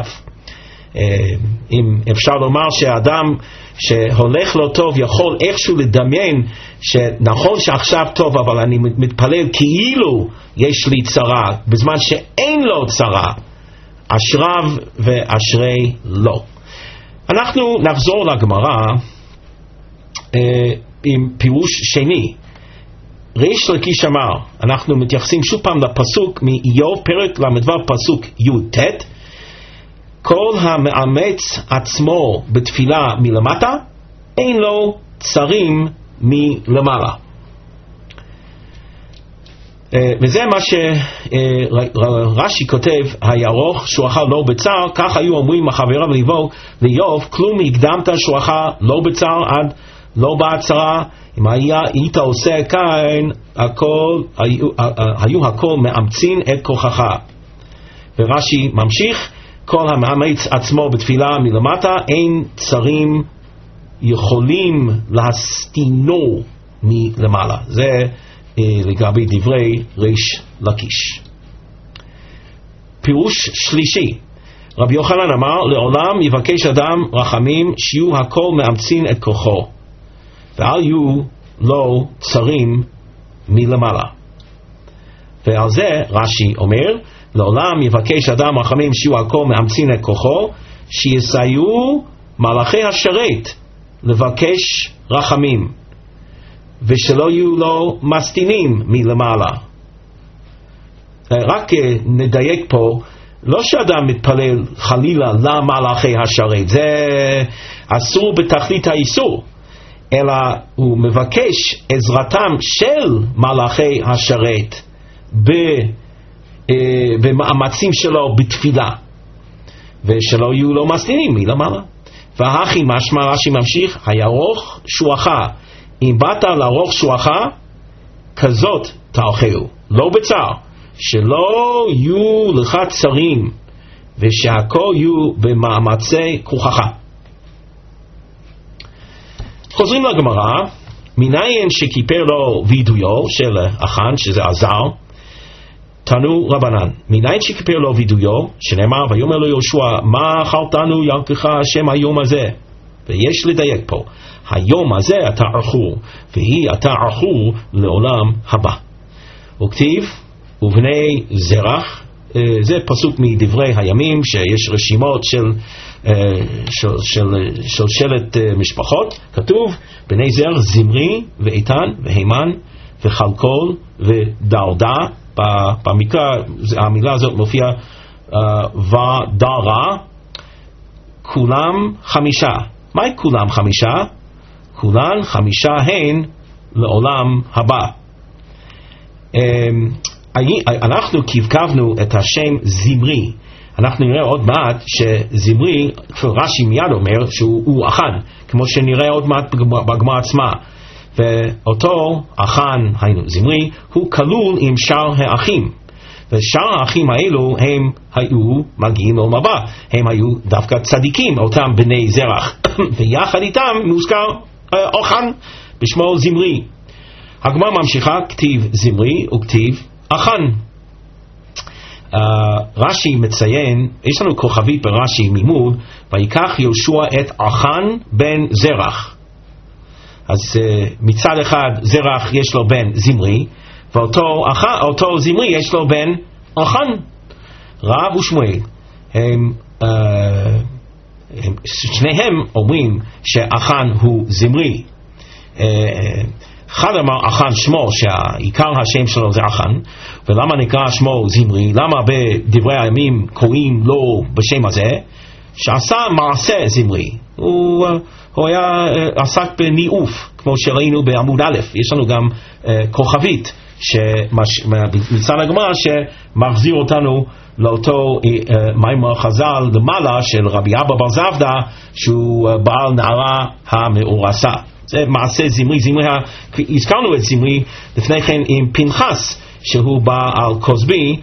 אם אפשר לומר שהאדם שהולך לו טוב יכול איכשהו לדמיין שנכון שעכשיו טוב אבל אני מתפלל כאילו יש לי צרה בזמן שאין לו צרה, אשריו ואשרי לו. אנחנו נחזור לגמרא אה, עם פירוש שני. ריש לקיש אמר, אנחנו מתייחסים שוב פעם לפסוק מאיוב פרק למדבר פסוק י"ט, כל המאמץ עצמו בתפילה מלמטה אין לו צרים מלמעלה. וזה מה שרש"י כותב, הירוך שועך לא בצער, כך היו אומרים החבריו לאיוב, כלום הקדמת שועך לא בצער עד לא בעצרה, אם היית עושה כאן הכל, היו, היו הכל מאמצין את כוחך. ורש"י ממשיך, כל המאמץ עצמו בתפילה מלמטה אין צרים יכולים להסתינו מלמעלה. זה אה, לגבי דברי ריש לקיש. פירוש שלישי, רבי יוחנן אמר, לעולם יבקש אדם רחמים שיהיו הכל מאמצין את כוחו ואל יהיו לו צרים מלמעלה. ועל זה רש"י אומר, לעולם יבקש אדם רחמים שיהיו הכל מאמצין את כוחו, שיסייעו מלאכי השרת לבקש רחמים ושלא יהיו לו מסתינים מלמעלה. רק נדייק פה, לא שאדם מתפלל חלילה למלאכי השרת, זה אסור בתכלית האיסור, אלא הוא מבקש עזרתם של מלאכי השרת ב במאמצים שלו בתפילה, ושלא יהיו לו מסתינים מלמעלה. והכי משמע, רש"י ממשיך, הירוך שועך אם באת לערוך שולחה, כזאת תאכלו, לא בצער, שלא יהיו לך צרים, ושהכל יהיו במאמצי כוחך. חוזרים לגמרא, מניין שכיפר לו וידויו של אחן, שזה עזר, תנו רבנן, מניין שכיפר לו וידויו, שנאמר, ויאמר לו יהושע, מה אכלתנו ילקחה השם היום הזה? ויש לדייק פה, היום הזה אתה ערכו, והיא אתה ערכו לעולם הבא. וכתיב, ובני זרח, זה פסוק מדברי הימים, שיש רשימות של של, של, של שלט משפחות, כתוב, בני זרח זמרי ואיתן והימן וחלקול ודרדה. במקרא המילה הזאת מופיעה ודרה, כולם חמישה. מהי כולם חמישה? כולן חמישה הן לעולם הבא. אנחנו קבקבנו את השם זמרי, אנחנו נראה עוד מעט שזמרי, רש"י מיד אומר שהוא אחן, כמו שנראה עוד מעט בגמרא עצמה, ואותו אחן, היינו זמרי, הוא כלול עם שאר האחים, ושאר האחים האלו הם היו מגיעים לעולם הבא, הם היו דווקא צדיקים, אותם בני זרח, ויחד איתם מוזכר אחן בשמו זמרי. הגמרא ממשיכה, כתיב זמרי וכתיב אחן. Uh, רש"י מציין, יש לנו כוכבית ברש"י מימוד, ויקח יהושע את אחן בן זרח. אז uh, מצד אחד זרח יש לו בן זמרי, ואותו אחן, אותו זמרי יש לו בן אחן. רב ושמואל הם, uh, הם שניהם אומרים שאחן הוא זמרי. uh, אחד אמר אחן שמו, שהעיקר השם שלו זה אחן, ולמה נקרא שמו זמרי? למה בדברי הימים קוראים לו בשם הזה? שעשה מעשה זמרי, הוא, הוא היה עסק בניאוף, כמו שראינו בעמוד א'. יש לנו גם uh, כוכבית מצד הגמרא שמחזיר אותנו לאותו uh, מימר חז"ל למעלה של רבי אבא בר זבדא, שהוא uh, בעל נערה המאורסה. זה מעשה זמרי. זמרי, הזכרנו את זמרי לפני כן עם פנחס, שהוא בא על כוסבי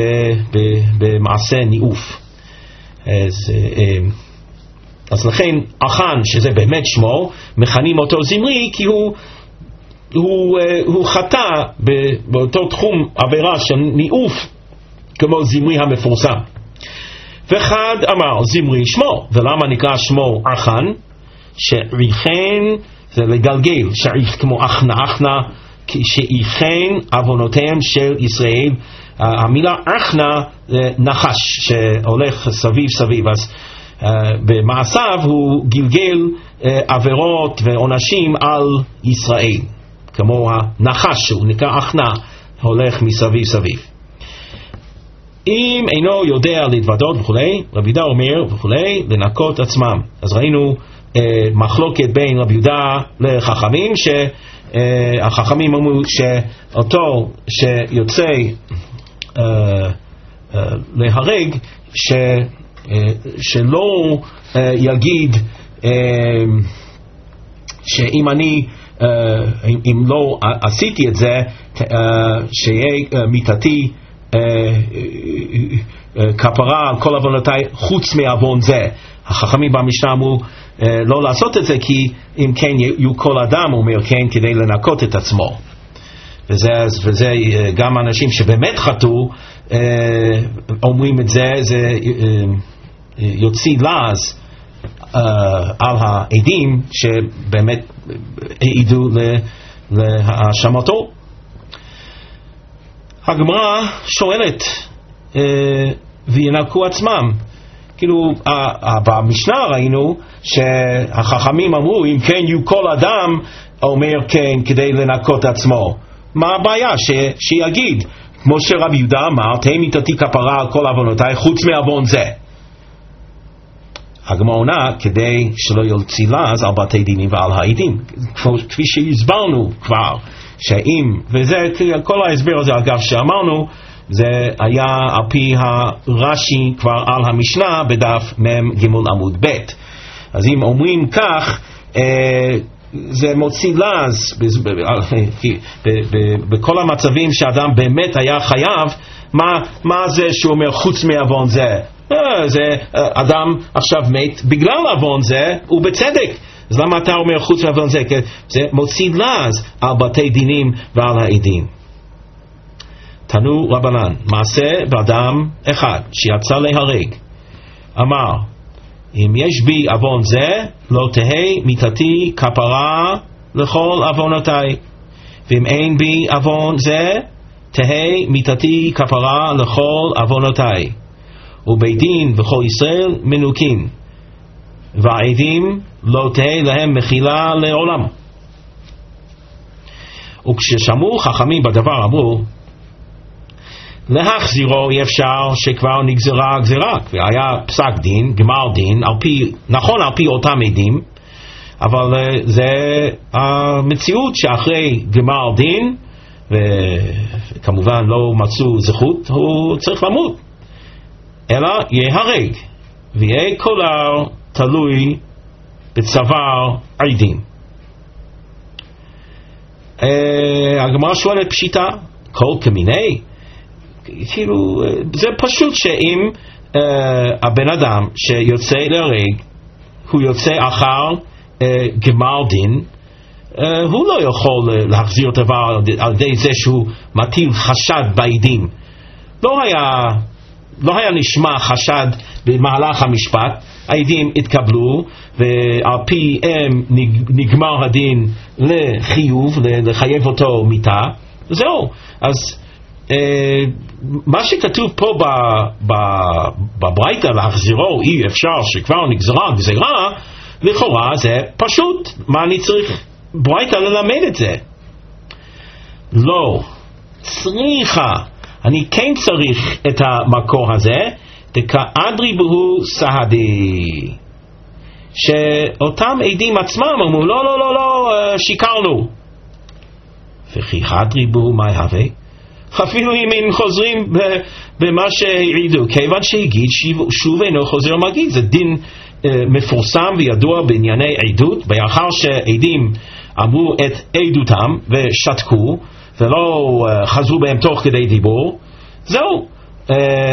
במעשה ניאוף. אז, אז לכן אחן, שזה באמת שמו, מכנים אותו זמרי, כי הוא, הוא, הוא חטא באותו תחום עבירה של ניאוף, כמו זמרי המפורסם. ואחד אמר זמרי שמו, ולמה נקרא שמו אחן? שעריכן, זה לגלגל, שעריך כמו אחנה, אחנה, שעריכן עוונותיהם של ישראל. המילה אחנה זה נחש שהולך סביב סביב, אז uh, במעשיו הוא גלגל uh, עבירות ועונשים על ישראל, כמו הנחש שהוא נקרא אחנה, הולך מסביב סביב. אם אינו יודע להתוודות וכולי, רבי יהודה אומר וכולי, לנקות עצמם. אז ראינו uh, מחלוקת בין רבי יהודה לחכמים, שהחכמים uh, אמרו שאותו שיוצא uh, uh, להרג, ש, uh, שלא uh, יגיד uh, שאם אני uh, אם לא עשיתי את זה, uh, שיהיה uh, מיתתי uh, uh, uh, כפרה על כל עוונותיי חוץ מעוון זה. החכמים במשנה אמרו uh, לא לעשות את זה, כי אם כן יהיו כל אדם אומר כן כדי לנקות את עצמו. וזה, וזה uh, גם אנשים שבאמת חטאו uh, אומרים את זה, זה uh, uh, יוציא לעז uh, על העדים שבאמת העידו להאשמתו. הגמרא שואלת uh, וינקו עצמם, כאילו במשנה ראינו שהחכמים אמרו אם כן יהיו כל אדם אומר כן כדי לנקות עצמו, מה הבעיה? ש, שיגיד כמו שרבי יהודה אמר תהי מיתתי כפרה על כל עוונותיי חוץ מעוון זה. הגמרא עונה כדי שלא יוציא לעז על בתי דינים ועל העדים, כפי שהסברנו כבר, שאם, וזה כל ההסבר הזה אגב שאמרנו, זה היה על פי הרש"י כבר על המשנה בדף מם ג' עמוד ב'. אז אם אומרים כך, אה, זה מוציא לז בכל המצבים שאדם באמת היה חייב. מה, מה זה שהוא אומר חוץ מעוון זה? זה אדם עכשיו מת בגלל עוון זה, ובצדק. אז למה אתה אומר חוץ מעוון זה? זה מוציא לז על בתי דינים ועל העדים. תנו רבנן, מעשה באדם אחד שיצא להרג, אמר, אם יש בי עוון זה, לא תהי מיתתי כפרה לכל עוונותיי, ואם אין בי עוון זה, תהי מיתתי כפרה לכל עוונותיי. ובית דין וכל ישראל מנוקין, והעדים לא תהי להם מחילה לעולם. וכששמעו חכמים בדבר אמרו, להחזירו אי אפשר שכבר נגזרה גזירה, והיה פסק דין, גמר דין, על פי, נכון על פי אותם עדים, אבל uh, זה המציאות שאחרי גמר דין, וכמובן לא מצאו זכות, הוא צריך למות, אלא יהרג, ויהיה קולר תלוי בצוואר עדים. uh, הגמרא שואלת פשיטה, כל כמיני, כאילו, זה פשוט שאם uh, הבן אדם שיוצא להרג הוא יוצא אחר uh, גמר דין, uh, הוא לא יכול uh, להחזיר את דבר על ידי זה שהוא מטיל חשד בעדים. לא היה, לא היה נשמע חשד במהלך המשפט, העדים התקבלו ועל פי הם נגמר הדין לחיוב, לחייב אותו מיתה, זהו. אז Uh, מה שכתוב פה בברייתא להחזירו אי אפשר שכבר נגזרה גזירה, לכאורה זה פשוט. מה אני צריך ברייתא ללמד את זה? לא, צריכה, אני כן צריך את המקור הזה, דקאדרי בהו סהדי, שאותם עדים עצמם אמרו לא לא לא לא שיקרנו, וכי הדרי בהו מה יהווה, אפילו אם הם חוזרים במה שהעידו, כיוון שהגיד שוב אינו חוזר ומגיד. זה דין uh, מפורסם וידוע בענייני עדות, באחר שעדים אמרו את עדותם ושתקו ולא uh, חזרו בהם תוך כדי דיבור, זהו. uh,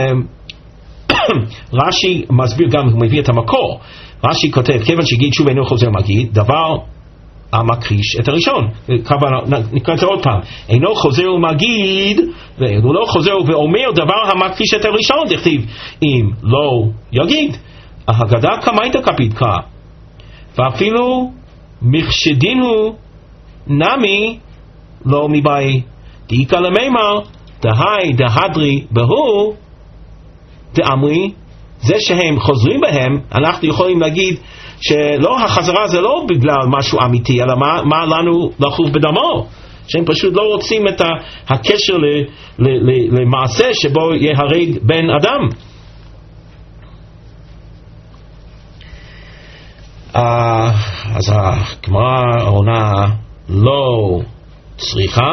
רש"י מסביר, גם הוא מביא את המקור. רש"י כותב, כיוון שהגיד שוב אינו חוזר ומגיד, דבר המכחיש את הראשון. נקרא את זה עוד פעם, אינו חוזר ומגיד, והוא לא חוזר ואומר דבר המכחיש את הראשון, דכתיב אם לא יגיד ההגדה קמייתא קפידקה, ואפילו מחשדינו נמי לא מבאי דאיקה למימר דהי דהדרי בהו דאמרי. זה שהם חוזרים בהם, אנחנו יכולים להגיד שלא, החזרה זה לא בגלל משהו אמיתי, אלא מה, מה לנו לחוב בדמו, שהם פשוט לא רוצים את הקשר ל, ל, ל, למעשה שבו יהרג בן אדם. uh, אז הגמרא עונה לא צריכה,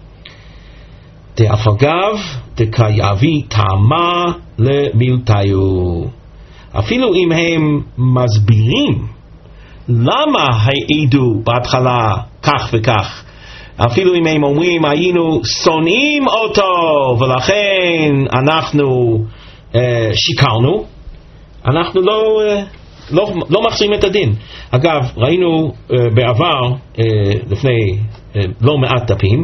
דאף אגב דקייבי טעמה למילתיו. אפילו אם הם מסבירים למה העידו בהתחלה כך וכך, אפילו אם הם אומרים היינו שונאים אותו ולכן אנחנו אה, שיקרנו, אנחנו לא, אה, לא, לא מחזירים את הדין. אגב, ראינו אה, בעבר, אה, לפני אה, לא מעט דפים,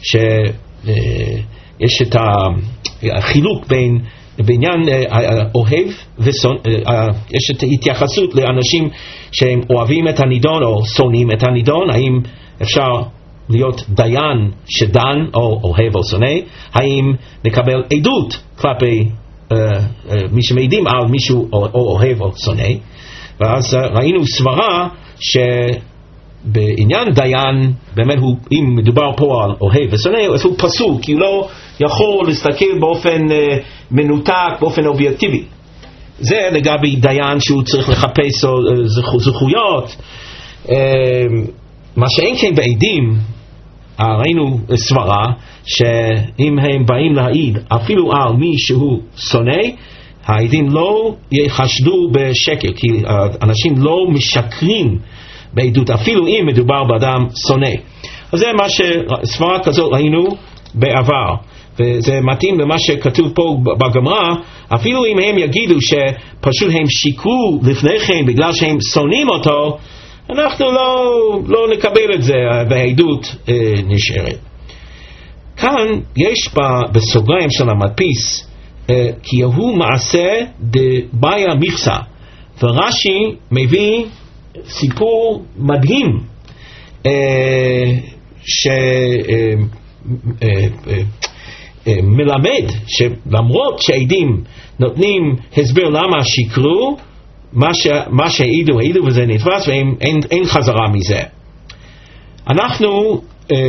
שיש את החילוק בין בעניין אוהב ושונא, יש את ההתייחסות לאנשים שהם אוהבים את הנידון או שונאים את הנידון. האם אפשר להיות דיין שדן או אוהב או שונא? האם נקבל עדות כלפי uh, uh, מי שמעידים על מישהו או, או אוהב או שונא? ואז uh, ראינו סברה שבעניין דיין באמת הוא, אם מדובר פה על אוהב ושונא, הוא פסול, כי הוא לא יכול להסתכל באופן uh, מנותק, באופן אובייקטיבי. זה לגבי דיין שהוא צריך לחפש uh, זכויות. uh, מה שאין כן בעדים, ראינו סברה שאם הם באים להעיד אפילו על מי שהוא שונא, העדים לא יחשדו בשקר, כי אנשים לא משקרים בעדות, אפילו אם מדובר באדם שונא. אז זה מה שסברה כזאת ראינו בעבר, וזה מתאים למה שכתוב פה בגמרא. אפילו אם הם יגידו שפשוט הם שיקרו לפני כן בגלל שהם שונאים אותו, אנחנו לא, לא נקבל את זה, והעדות אה, נשארת. כאן יש בסוגריים של המדפיס אה, כי הוא מעשה דבעיה מכסה, ורש"י מביא סיפור מדהים אה, שמלמד אה, אה, אה, שלמרות שהעדים נותנים הסבר למה שיקרו, מה, ש, מה שהעידו, העידו וזה נתפס, ואין אין, אין חזרה מזה. אנחנו אה,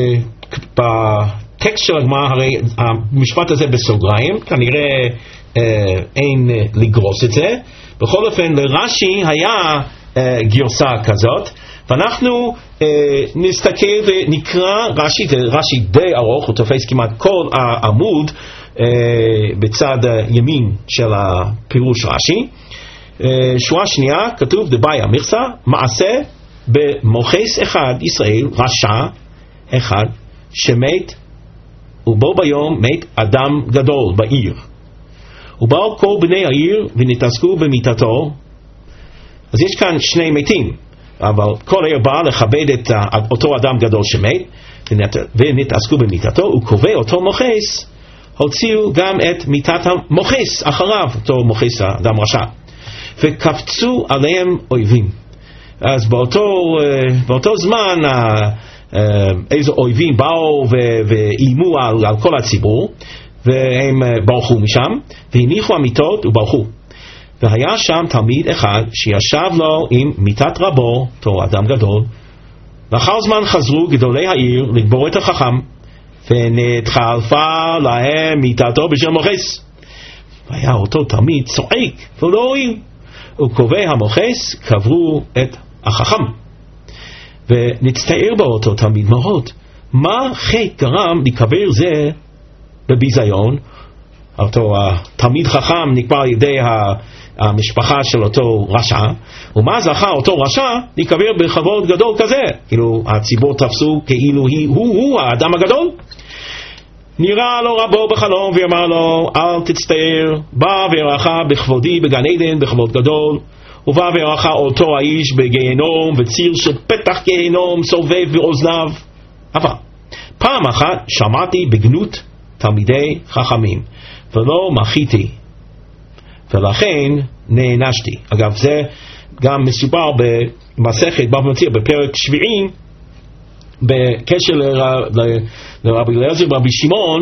בטקסט של הגמרא, הרי המשפט הזה בסוגריים, כנראה אה, אין אה, לגרוס את זה. בכל אופן, לרש"י היה אה, גרסה כזאת, ואנחנו אה, נסתכל ונקרא רש"י, זה רש"י די ארוך, הוא תופס כמעט כל העמוד אה, בצד ימין של הפירוש רש"י. שורה שנייה, כתוב דבעיה מכסה, מעשה במוחס אחד ישראל, רשע אחד, שמת, ובו ביום מת אדם גדול בעיר. ובאו כל בני העיר ונתעסקו במיתתו. אז יש כאן שני מתים, אבל כל העיר באה לכבד את אותו אדם גדול שמת, ונתעסקו במיתתו, וקובע אותו מוחס, הוציאו גם את מיתת המוחס אחריו, אותו מוחס אדם רשע. וקפצו עליהם אויבים. אז באותו, באותו זמן איזה אויבים באו ואיימו על, על כל הציבור, והם ברחו משם, והניחו המיטות וברחו. והיה שם תלמיד אחד שישב לו עם מיטת רבו, אותו אדם גדול. לאחר זמן חזרו גדולי העיר לגבור את החכם, ונתחלפה להם מיטתו בשל מוחס. והיה אותו תלמיד צועק ולא רואים. וקובעי המוחס קברו את החכם. ונצטער באותו תלמיד מאוד, מה חטא גרם לקבר זה בביזיון? אותו תלמיד חכם נקבר על ידי המשפחה של אותו רשע, ומה זכה אותו רשע לקבר בכבוד גדול כזה? כאילו הציבור תפסו כאילו היא, הוא הוא האדם הגדול. נראה לו רבו בחלום ואמר לו, אל תצטער, בא ויראך בכבודי בגן עדן בכבוד גדול, ובא ויראך אותו האיש בגיהנום, וציר של פתח גיהנום סובב באוזניו. אבל פעם אחת שמעתי בגנות תלמידי חכמים, ולא מחיתי, ולכן נענשתי. אגב, זה גם מסובר במסכת בבא מציעא בפרק שביעי, בקשר לרבי אליעזר ורבי שמעון,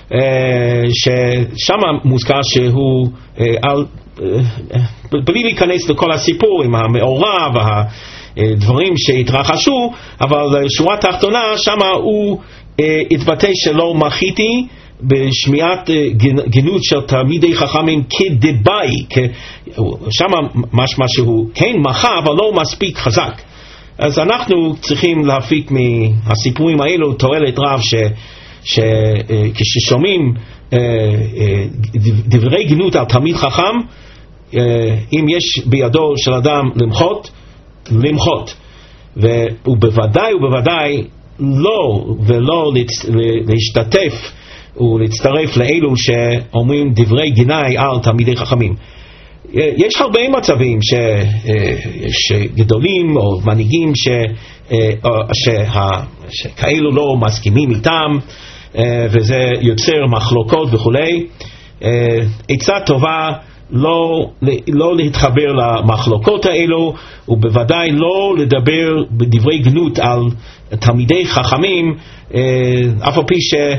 ששם מוזכר שהוא, בלי להיכנס לכל הסיפור עם המאורע והדברים שהתרחשו, אבל שורה תחתונה שם הוא התבטא שלא מחיתי בשמיעת גנות של תלמידי חכמים כדבעי, שם משמע שהוא כן מחה אבל לא מספיק חזק. אז אנחנו צריכים להפיק מהסיפורים האלו תועלת רב, שכששומעים דברי גנות על תלמיד חכם, אם יש בידו של אדם למחות, למחות, ובוודאי ובוודאי לא ולא להשתתף ולהצטרף לאלו שאומרים דברי גנאי על תלמידי חכמים. יש הרבה מצבים שגדולים או מנהיגים שכאלו לא מסכימים איתם, וזה יוצר מחלוקות וכולי. עצה טובה לא, לא להתחבר למחלוקות האלו, ובוודאי לא לדבר בדברי גנות על תלמידי חכמים, אף על פי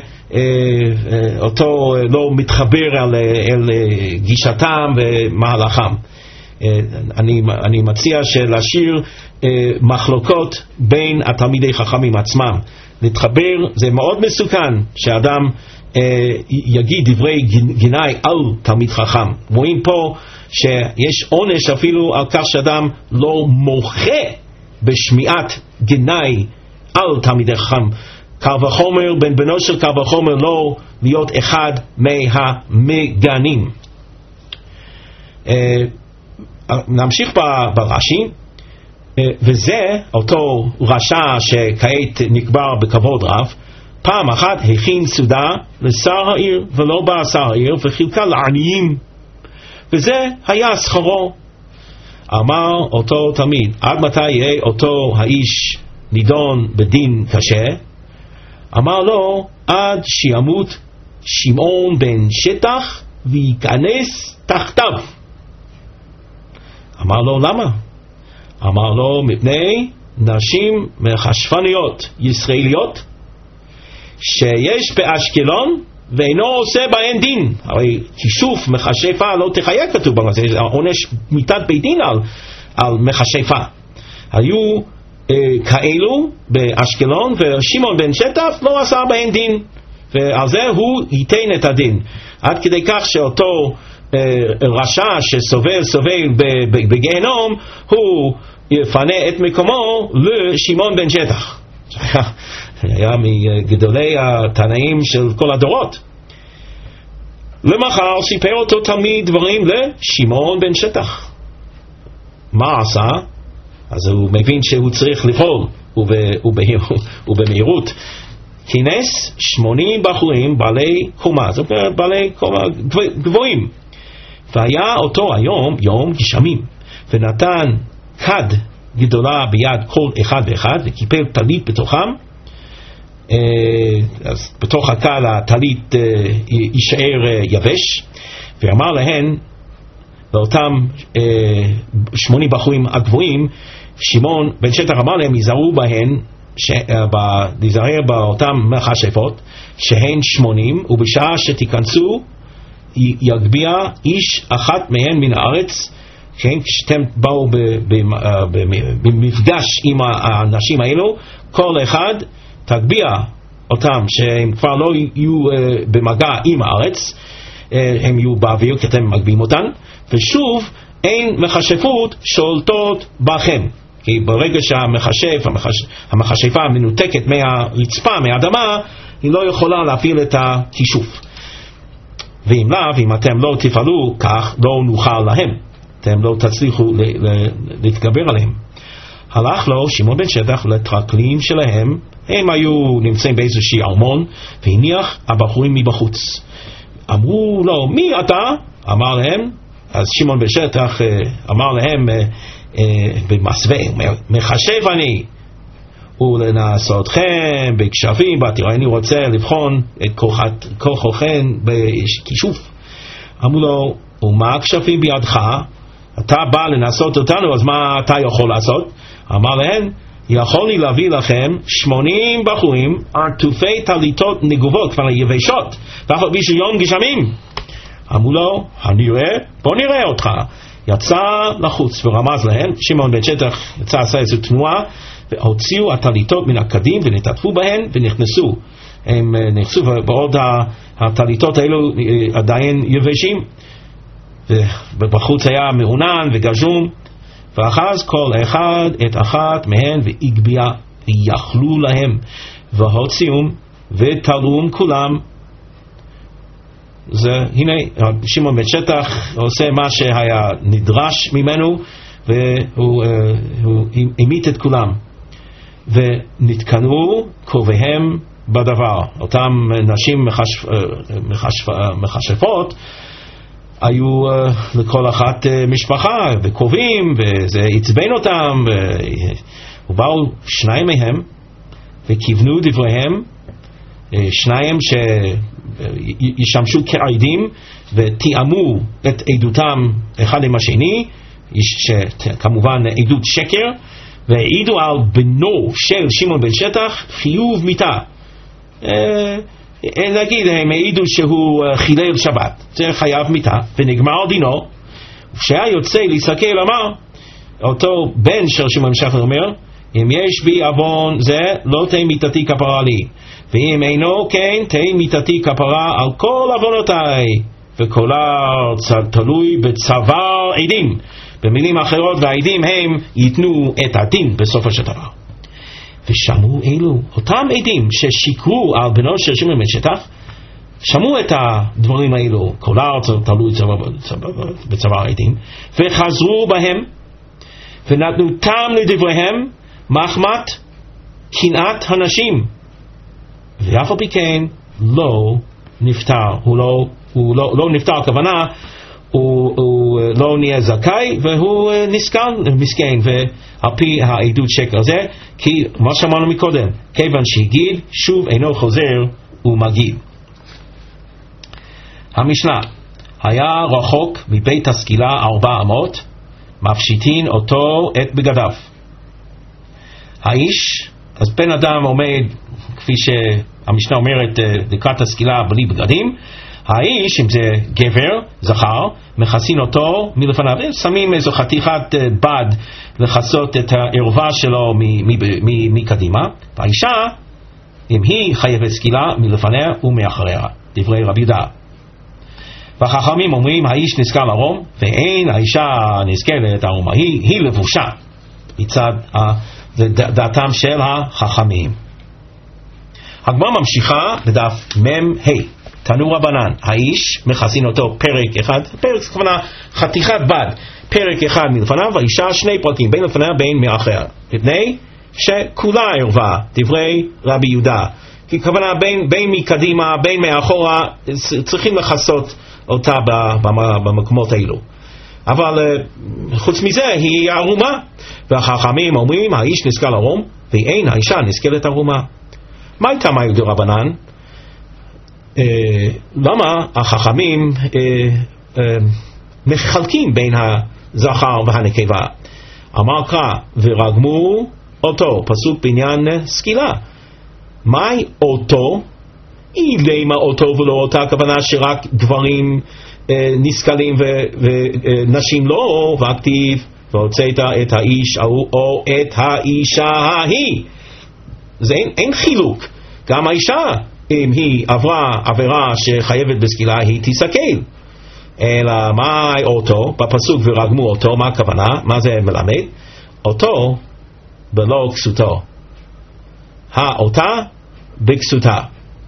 שאותו לא מתחבר אל, אל גישתם ומהלכם. אני, אני מציע שלהשאיר מחלוקות בין התלמידי חכמים עצמם. להתחבר זה מאוד מסוכן שאדם יגיד דברי גנאי על תלמיד חכם. רואים פה שיש עונש אפילו על כך שאדם לא מוחה בשמיעת גנאי על תלמידי חכם. קל וחומר, בן בנו של קל וחומר לא להיות אחד מהמגנים. נמשיך ברש"י. וזה אותו רשע שכעת נקבר בכבוד רב, פעם אחת הכין סעודה לשר העיר, ולא בא שר העיר וחילקה לעניים, וזה היה שכרו. אמר אותו תמיד, עד מתי יהיה אותו האיש נידון בדין קשה? אמר לו, עד שימות שמעון בן שטח וייכנס תחתיו. אמר לו, למה? אמר לו, מפני נשים מחשפניות ישראליות שיש באשקלון ואינו עושה בהן דין. הרי כישוף מכשפה לא תחיה, כתוב בזה, עונש מיתת בית דין על, על מכשפה. היו אה, כאלו באשקלון, ושמעון בן שטח לא עשה בהן דין, ועל זה הוא ייתן את הדין. עד כדי כך שאותו אה, רשע שסובל סובל בגיהנום, הוא יפנה את מקומו לשמעון בן שטח. היה מגדולי התנאים של כל הדורות. למחר סיפר אותו תמיד דברים לשמעון בן שטח. מה עשה? אז הוא מבין שהוא צריך לפעול, ובמהירות כינס שמונים בחורים בעלי קומה, זאת אומרת בעלי קומה גבוהים. והיה אותו היום יום גשמים, ונתן כד גדולה ביד כל אחד ואחד, וקיפל טלית בתוכם. אז בתוך הקל הטלית יישאר יבש, ואמר להן, לאותם שמונים בחורים הגבוהים, שמעון בן שטח אמר להם, יזהרו בהן, להיזהר באותם מכשפות שהן שמונים, ובשעה שתיכנסו יגביה איש אחת מהן מן הארץ. כן, כשאתם באו במפגש עם האנשים האלו, כל אחד תגביה אותם שהם כבר לא יהיו במגע עם הארץ, הם יהיו באוויר כי אתם מגבים אותם, ושוב אין מכשפות שולטות בכם. כי ברגע שהמכשף, המכשפה מנותקת מהרצפה, מהאדמה, היא לא יכולה להפעיל את הכישוף. ואם לא, אם אתם לא תפעלו כך, לא נוכל להם, אתם לא תצליחו להתגבר עליהם. הלך לו שמעון בן שטח לטרקלים שלהם, הם היו נמצאים באיזושהי ארמון, והניח הבחורים מבחוץ. אמרו לו, מי אתה? אמר להם, אז שמעון בן שטח אמר להם במסווה, מחשב אני, ולנסותכם בכשפים, תראה, אני רוצה לבחון את כוחכם בכישוף. אמרו לו, ומה כשפים בידך? אתה בא לנסות אותנו, אז מה אתה יכול לעשות? אמר להם, יכולני להביא לכם שמונים בחורים עטופי טליתות נגובות, כבר יבשות, ואף על פי שיום גשמים. אמרו לו, הנראה? בוא נראה אותך. יצא לחוץ ורמז להם, שמעון בן שטח יצא, עשה איזו תנועה, והוציאו הטליתות מן הקדים ונטפו בהן ונכנסו. הם נכנסו, ובעוד הטליתות האלו עדיין יבשים, ובחוץ היה מעונן וגזום, ואחז כל אחד את אחת מהן והגביה ויחלו להם, והוציאום ותלום כולם. זה, הנה, שמעון בן שטח עושה מה שהיה נדרש ממנו, והוא הוא, המיט את כולם, ונתקנו קרוביהם בדבר. אותם נשים מחשפ, מחשפ, מחשפות היו uh, לכל אחת uh, משפחה וקרובים, וזה עצבן אותם, ובאו שניים מהם וכיוונו דבריהם, uh, שניים שישמשו כעדים ותיאמו את עדותם אחד עם השני, כמובן עדות שקר, והעידו על בנו של שמעון בן שטח חיוב מיתה. uh, נגיד הם העידו שהוא חילל שבת, זה חייב מיתה, ונגמר דינו. וכשהיה יוצא להסתכל אמר, אותו בן של שמעון בן שטח אומר, אם יש בי עוון זה לא תהי מיתתי כפרה לי, ואם אינו כן תהי מיתתי כפרה על כל עוונותיי, וכל תלוי בצוואר עדים. במילים אחרות, והעדים הם ייתנו את הדין בסופו של דבר. ושמעו אלו, אותם עדים ששיקרו על בנו של שמעון בן שטח, שמעו את הדברים האלו, כל הארץ תלוי בצוואר עדים, וחזרו בהם, ונתנו טעם לדבריהם מחמת קנאת הנשים, ואף על פי כן לא נפטר. הוא לא, הוא לא, לא נפטר, הכוונה הוא, הוא לא נהיה זכאי, והוא נסכל מסכן, ועל פי העדות שקר הזה, כי מה שאמרנו מקודם, כיוון שהגיד שוב אינו חוזר ומגיד. המשנה, היה רחוק מבית הסקילה ארבע אמות, מפשיטין אותו את בגדיו. האיש, אז בן אדם עומד, כפי שהמשנה אומרת, לקראת הסקילה בלי בגדים. האיש, אם זה גבר, זכר, מכסין אותו מלפניו, שמים איזו חתיכת בד לחסות את הערווה שלו מקדימה. והאישה, אם היא חייבת סקילה, מלפניה ומאחריה. דברי רבי יהודה. והחכמים אומרים, האיש נזכר לערום, ואין האישה נזכרת לערום, היא, היא לבושה, מצד דעתם של החכמים. הגמרא ממשיכה בדף מם ה', תנו רבנן, האיש מכסין אותו פרק אחד, פרק כוונה חתיכת בד, פרק אחד מלפניו, והאישה שני פרקים, בין לפניה בין מאחריה, מפני שכולה ערווה, דברי רבי יהודה, כי כוונה בין, בין מקדימה, בין מאחורה, צריכים לחסות אותה במקומות האלו. אבל חוץ מזה היא ערומה, והחכמים אומרים האיש נזכר לערום ואין האישה נזכרת ערומה. מה הייתה מאי דרבנן? אה, למה החכמים אה, אה, מחלקים בין הזכר והנקבה? אמר קרא ורגמו אותו, פסוק בעניין סקילה. מהי אותו? היא למה אותו ולא אותה, הכוונה שרק גברים אה, נסכלים ונשים לא, והכתיב והוצאת את האיש ההוא או את האישה ההיא. זה אין, אין חילוק. גם האישה, אם היא עברה עבירה שחייבת בסקילה, היא תסכל. אלא מה אותו? בפסוק ורגמו אותו, מה הכוונה? מה זה מלמד? אותו בלא כסותו, האותה בכסותה.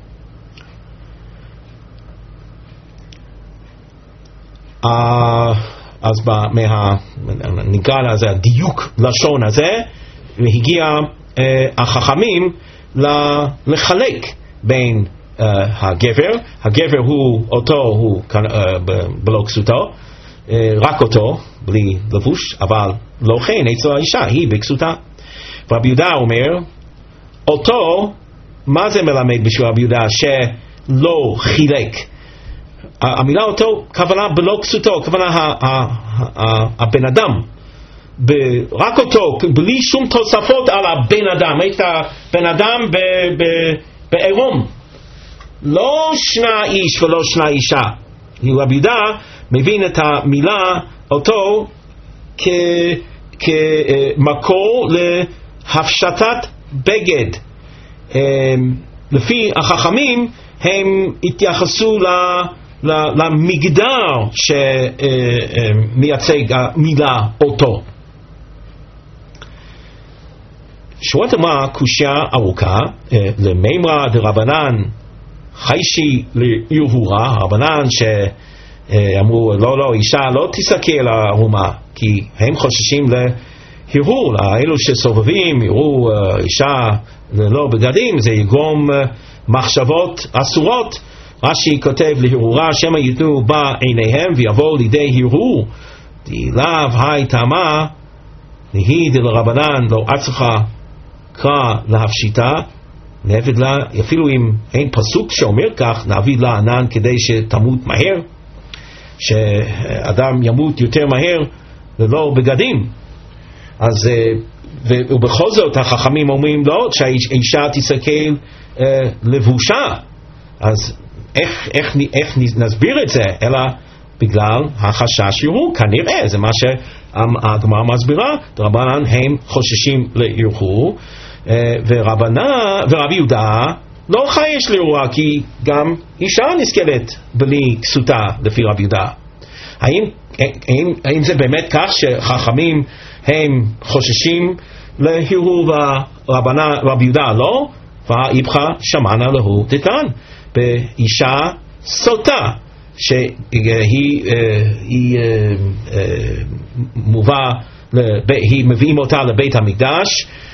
Uh, אז מה, נקרא לזה הדיוק לשון הזה, והגיע uh, החכמים לחלק בין uh, הגבר, הגבר הוא אותו, הוא uh, בלא כסותו, uh, רק אותו, בלי לבוש, אבל לא כן אצל האישה, היא בכסותה. רבי יהודה אומר, אותו, מה זה מלמד בשביל רבי יהודה שלא חילק? המילה אותו כוונה בלא כסותו, כוונה הבן אדם, רק אותו, בלי שום תוספות על הבן אדם, את הבן אדם בעירום, לא שנה איש ולא שנה אישה. רבי יהודה מבין את המילה אותו כמקור להפשטת בגד. לפי החכמים הם התייחסו ל למגדר שמייצג המילה אותו. שורת אמרה קושיה ארוכה, למימרה דרבנן חיישי לירהורה, הרבנן שאמרו לא לא אישה לא תסכל לערומה, כי הם חוששים להרהור, לאלו שסובבים יראו אישה ללא בגדים, זה יגרום מחשבות אסורות. רש"י כותב להרהורה שמא ייתנו בה עיניהם ויבוא לידי הרהור, דאליו היי תמה נהי דלרבנן לא אצלך קרא להפשיטה, נעבד לה, אפילו אם אין פסוק שאומר כך, נעביד לה ענן כדי שתמות מהר, שאדם ימות יותר מהר ללא בגדים. אז ובכל זאת החכמים אומרים לא, שהאישה תסתכל לבושה. אז איך, איך, איך נסביר את זה? אלא בגלל החשש ירהור, כנראה, זה מה שהגמרא מסבירה, רבנן הם חוששים לירהור, ורבי יהודה לא חייש לירהורה, כי גם אישה נסכלת בלי כסותה לפי רבי יהודה. האם, האם, האם זה באמת כך שחכמים הם חוששים להרהור ורבי יהודה לא? ואיפכא שמענה להו דתן, באישה סוטה שהיא היא, היא, מובא מביאים אותה לבית המקדש,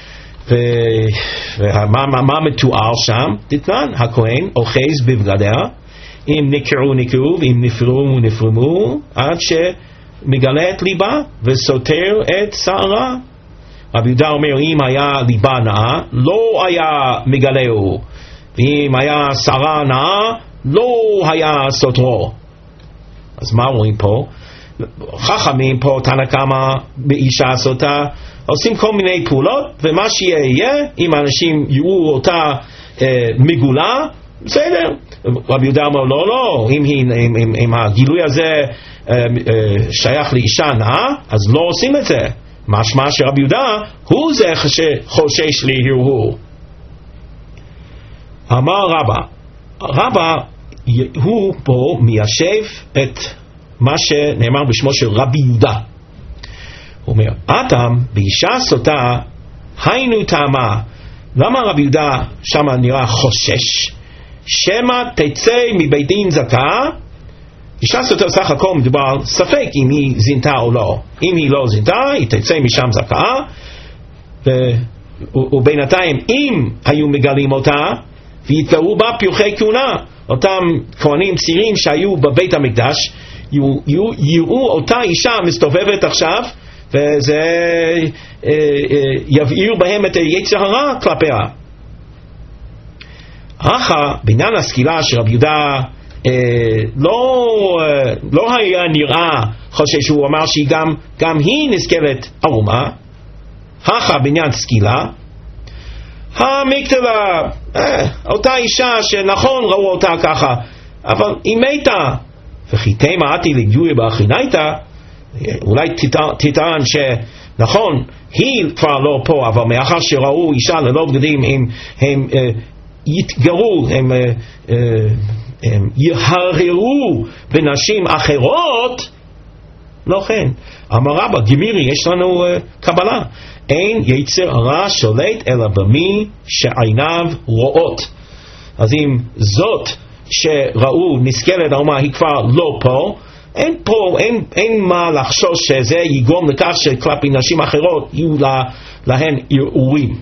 ומה מתואר שם? תתנן, הכהן אוחז בבגדיה, אם נקראו נקראו ואם נפרמו נפרמו, עד שמגלה את ליבה וסותר את שערה. רבי יהודה אומר, אם היה ליבה נאה לא היה מגלהו, ואם היה שערה נאה לא היה סותרו. אז מה רואים פה? חכמים פה, תנא קמא באישה סוטה, עושים כל מיני פעולות, ומה שיהיה, אם האנשים יראו אותה אה, מגולה, בסדר. רבי יהודה אומר, לא, לא, אם, אם, אם, אם הגילוי הזה אה, אה, שייך לאישה נאה, אז לא עושים את זה. משמע שרבי יהודה הוא זה שחושש להרהור. אמר רבא, רבא הוא פה מיישב את מה שנאמר בשמו של רבי יהודה. הוא אומר, אתם באישה סוטה היינו טעמה. למה רבי יהודה שם נראה חושש? שמא תצא מבית דין זכה. אישה סוטה סך הכל מדובר ספק אם היא זינתה או לא. אם היא לא זינתה היא תצא משם זכה, ו... ובינתיים אם היו מגלים אותה ויתראו בה פרחי כהונה, אותם כהנים צעירים שהיו בבית המקדש יראו אותה אישה מסתובבת עכשיו, וזה אה, אה, יבעיר בהם את היצר הרע כלפיה. אחר בעניין הסקילה של רבי יהודה אה, לא, אה, לא היה נראה חושש, הוא אמר שהיא גם, גם היא נזכרת ערומה. אחר בעניין סקילה המקטלה, אה, אותה אישה שנכון ראו אותה ככה, אבל היא מתה, וכי תימא אתי לגיורי באחינייתא, אולי תטען שנכון היא כבר לא פה, אבל מאחר שראו אישה ללא בגדים הם, הם uh, יתגרו, הם, uh, uh, הם יהרהרו בנשים אחרות. לא כן, אמר רבא גמירי, יש לנו uh, קבלה, אין יצר הרע שולט אלא במי שעיניו רואות. אז אם זאת שראו נזכרת הערומה היא כבר לא פה, אין פה, אין, אין מה לחשוש שזה יגרום לכך שכלפי נשים אחרות יהיו לה, להן ערעורים.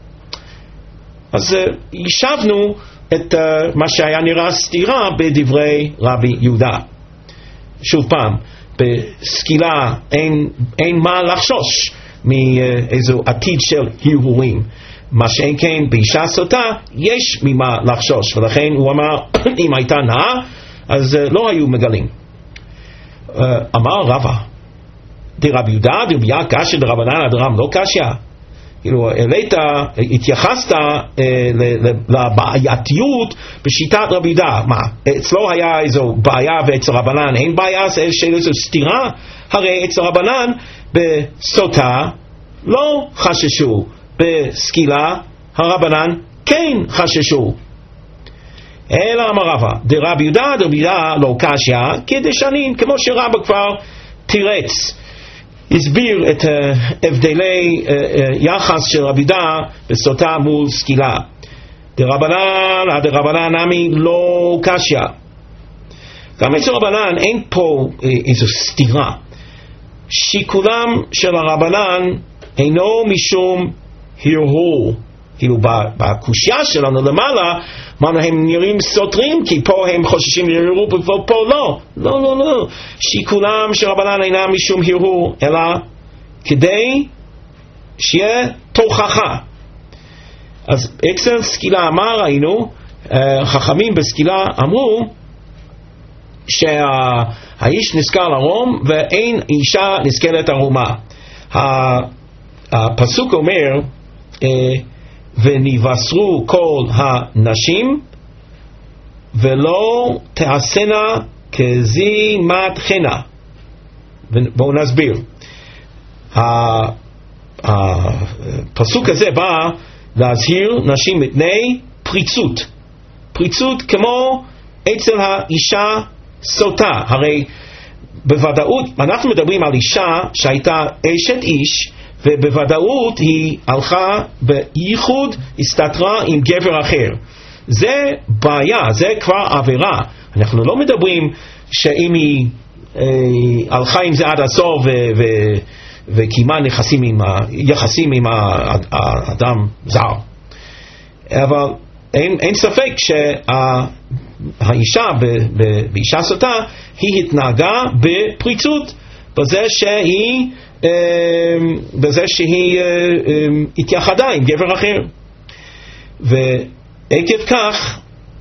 אז uh, ישבנו את uh, מה שהיה נראה סתירה בדברי רבי יהודה. שוב פעם, בסקילה אין, אין מה לחשוש מאיזו עתיד של הרהורים. מה שאין כן באישה סוטה יש ממה לחשוש, ולכן הוא אמר אם הייתה נאה אז uh, לא היו מגלים. Uh, אמר רבא דרבי יהודה דרביה קשיא דרבנן דרם לא קשיא. כאילו העלית, התייחסת uh, לבעייתיות בשיטת רבי יהודה. מה, אצלו היה איזו בעיה ואצל רבנן אין בעיה? זה איזו סתירה? הרי אצל רבנן בסוטה לא חששו, בסקילה הרבנן כן חששו. אלא אמר רבא דרבי יהודה דרבי יהודה לא קשיא כדשנים, כמו שרבא כבר תירץ, הסביר את הבדלי יחס של רבי יהודה בסוטה מול סקילה. דרבנן דרבנן נמי לא קשיא. גם אצל רבנן אין פה איזו סתירה. שיקולם של הרבנן אינו משום הרהור. כאילו בקושיה שלנו למעלה מה הם נראים סותרים, כי פה הם חוששים להרהור ופה לא. לא, לא, לא. שיקולם של רבנן אינה משום הרהור, אלא כדי שיהיה תוכחה. אז אצל סקילה מה ראינו? חכמים בסקילה אמרו שהאיש נזכר לערום ואין אישה נזכרת ערומה. הפסוק אומר ונבשרו כל הנשים ולא תעשנה כזימת חנה. בואו נסביר. הפסוק הזה בא להזהיר נשים מפני פריצות. פריצות כמו אצל האישה סוטה. הרי בוודאות אנחנו מדברים על אישה שהייתה אשת איש, ובוודאות היא הלכה בייחוד, הסתתרה עם גבר אחר. זה בעיה, זה כבר עבירה. אנחנו לא מדברים שאם היא אה, הלכה עם זה עד הסוף ו- ו- וקיימה יחסים עם, יחסים עם האדם זר. אבל אין, אין ספק שהאישה באישה סוטה היא התנהגה בפריצות בזה שהיא בזה שהיא התייחדה עם גבר אחר, ועקב כך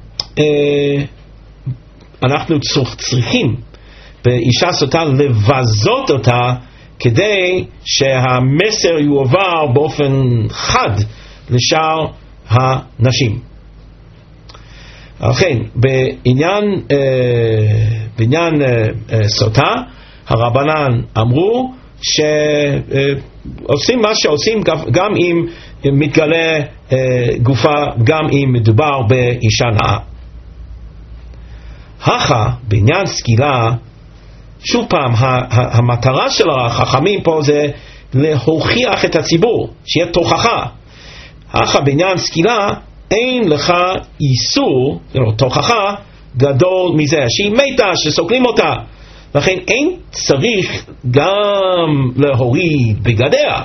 אנחנו צריכים באישה סוטה לבזות אותה כדי שהמסר יועבר באופן חד לשאר הנשים. לכן בעניין בעניין סוטה הרבנן אמרו שעושים מה שעושים גם אם מתגלה גופה, גם אם מדובר באישה נאה. הכה בעניין סקילה, שוב פעם, המטרה של החכמים פה זה להוכיח את הציבור, שיהיה תוכחה. הכה בעניין סקילה אין לך איסור, תוכחה גדול מזה שהיא מתה, שסוקלים אותה, לכן אין צריך גם להוריד בגדיה.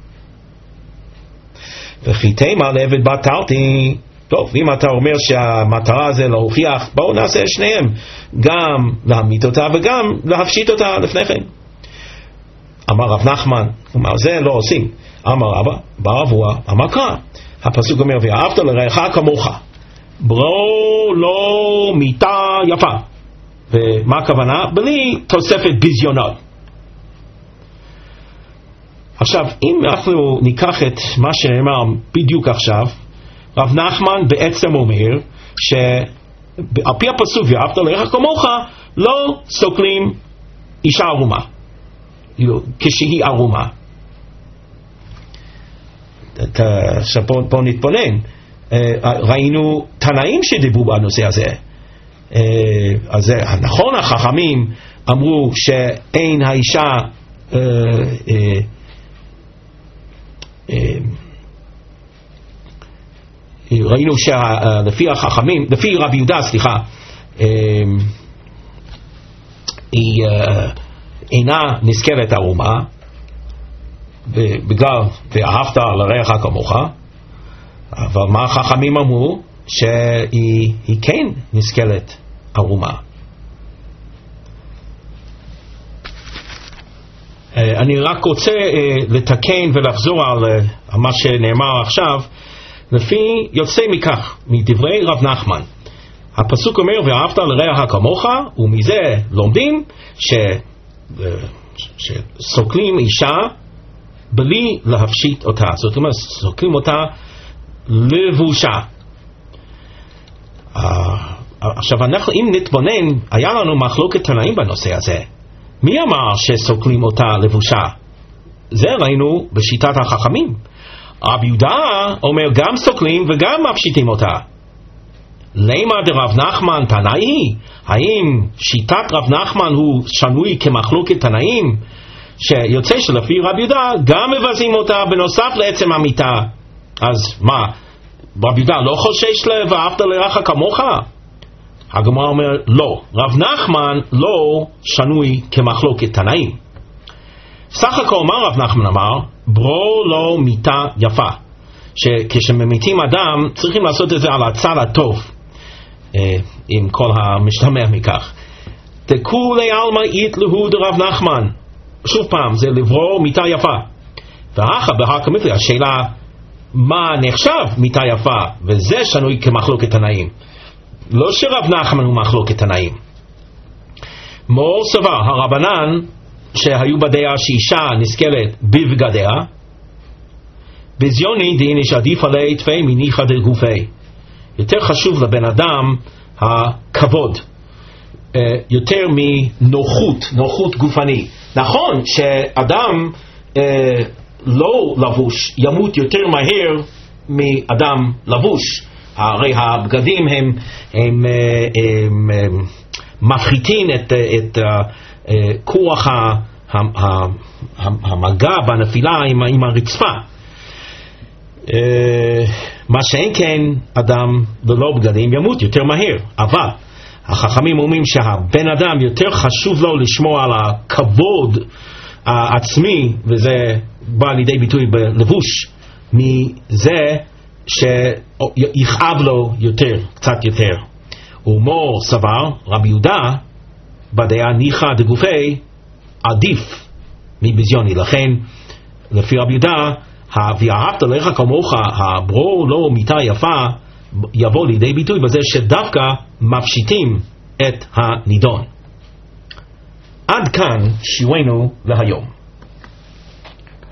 וכי תימא לעבד בת תרתי, טוב, אם אתה אומר שהמטרה זה להוכיח, בואו נעשה שניהם, גם להמית אותה וגם להפשיט אותה לפני כן. אמר רב נחמן, כלומר זה לא עושים. אמר רבא בר אבוה, אמר קרא, הפסוק אומר ואהבת לרעך כמוך, ברו לא מיתה יפה. ומה הכוונה? בלי תוספת ביזיונות. עכשיו, אם אנחנו ניקח את מה שנאמר בדיוק עכשיו, רב נחמן בעצם אומר שעל פי הפסוק ואהבת לרעך כמוך לא סוקלים אישה ערומה כשהיא ערומה. עכשיו פה נתבונן, ראינו תנאים שדיברו בנושא הזה. אז נכון, החכמים אמרו שאין האישה אה, אה, אה, ראינו שלפי החכמים, לפי רבי יהודה, סליחה, אה, היא אה, אינה נזכרת ערומה בגלל ואהבת לרעך כמוך, אבל מה החכמים אמרו? שהיא כן נזכרת ערומה. אני רק רוצה לתקן ולחזור על מה שנאמר עכשיו. לפי יוצא מכך מדברי רב נחמן, הפסוק אומר ואהבת לרעך כמוך, ומזה לומדים ש... שסוקלים אישה בלי להפשיט אותה, זאת אומרת סוקלים אותה לבושה. Uh, עכשיו אנחנו, אם נתבונן, היה לנו מחלוקת תנאים בנושא הזה. מי אמר שסוקלים אותה לבושה? זה ראינו בשיטת החכמים. רבי יהודה אומר גם סוקלים וגם מפשיטים אותה. למה דרב נחמן תנאי? האם שיטת רב נחמן הוא שנוי כמחלוקת תנאים, שיוצא שלפי רבי יהודה גם מבזים אותה בנוסף לעצם המיתה? אז מה, רבי יהודה לא חושש ואהבת לרעך כמוך? הגמרא אומר לא, רב נחמן לא שנוי כמחלוקת תנאים. סך הכל מה רב נחמן אמר? ברו לא מיתה יפה, שכשממיתים אדם צריכים לעשות את זה על הצד הטוב, עם כל המשתמע מכך. דכולי עלמא יתלהו דרב נחמן, שוב פעם זה לברור מיתה יפה. ואחר בהר כמתלי, השאלה מה נחשב מיתה יפה, וזה שנוי כמחלוקת תנאים. לא שרב נחמן הוא מחלוקת תנאים. מור סבר הרבנן שהיו בדעה שאישה נזכרת בבגדיה, בזיוני דין יש עדיף עלי תפי מניחא דגופי. יותר חשוב לבן אדם הכבוד, יותר מנוחות, נוחות גופני. נכון שאדם לא לבוש ימות יותר מהר מאדם לבוש, הרי הבגדים הם, הם, הם, הם מפחיתים את, את uh, כוח ה, ה, ה, המגע בנפילה עם, עם הרצפה. Uh, מה שאין כן אדם ללא בגדים ימות יותר מהר. אבל החכמים אומרים שהבן אדם יותר חשוב לו לשמור על הכבוד העצמי, וזה בא לידי ביטוי בלבוש, מזה שיכאב לו יותר, קצת יותר. ומור סבר, רבי יהודה, בדעה ניחא דגופי, עדיף מביזיוני. לכן, לפי רבי יהודה, ואהבת לך כמוך, הברור לו מיתה יפה, יבוא לידי ביטוי בזה שדווקא מפשיטים את הנידון. עד כאן שיעורנו להיום.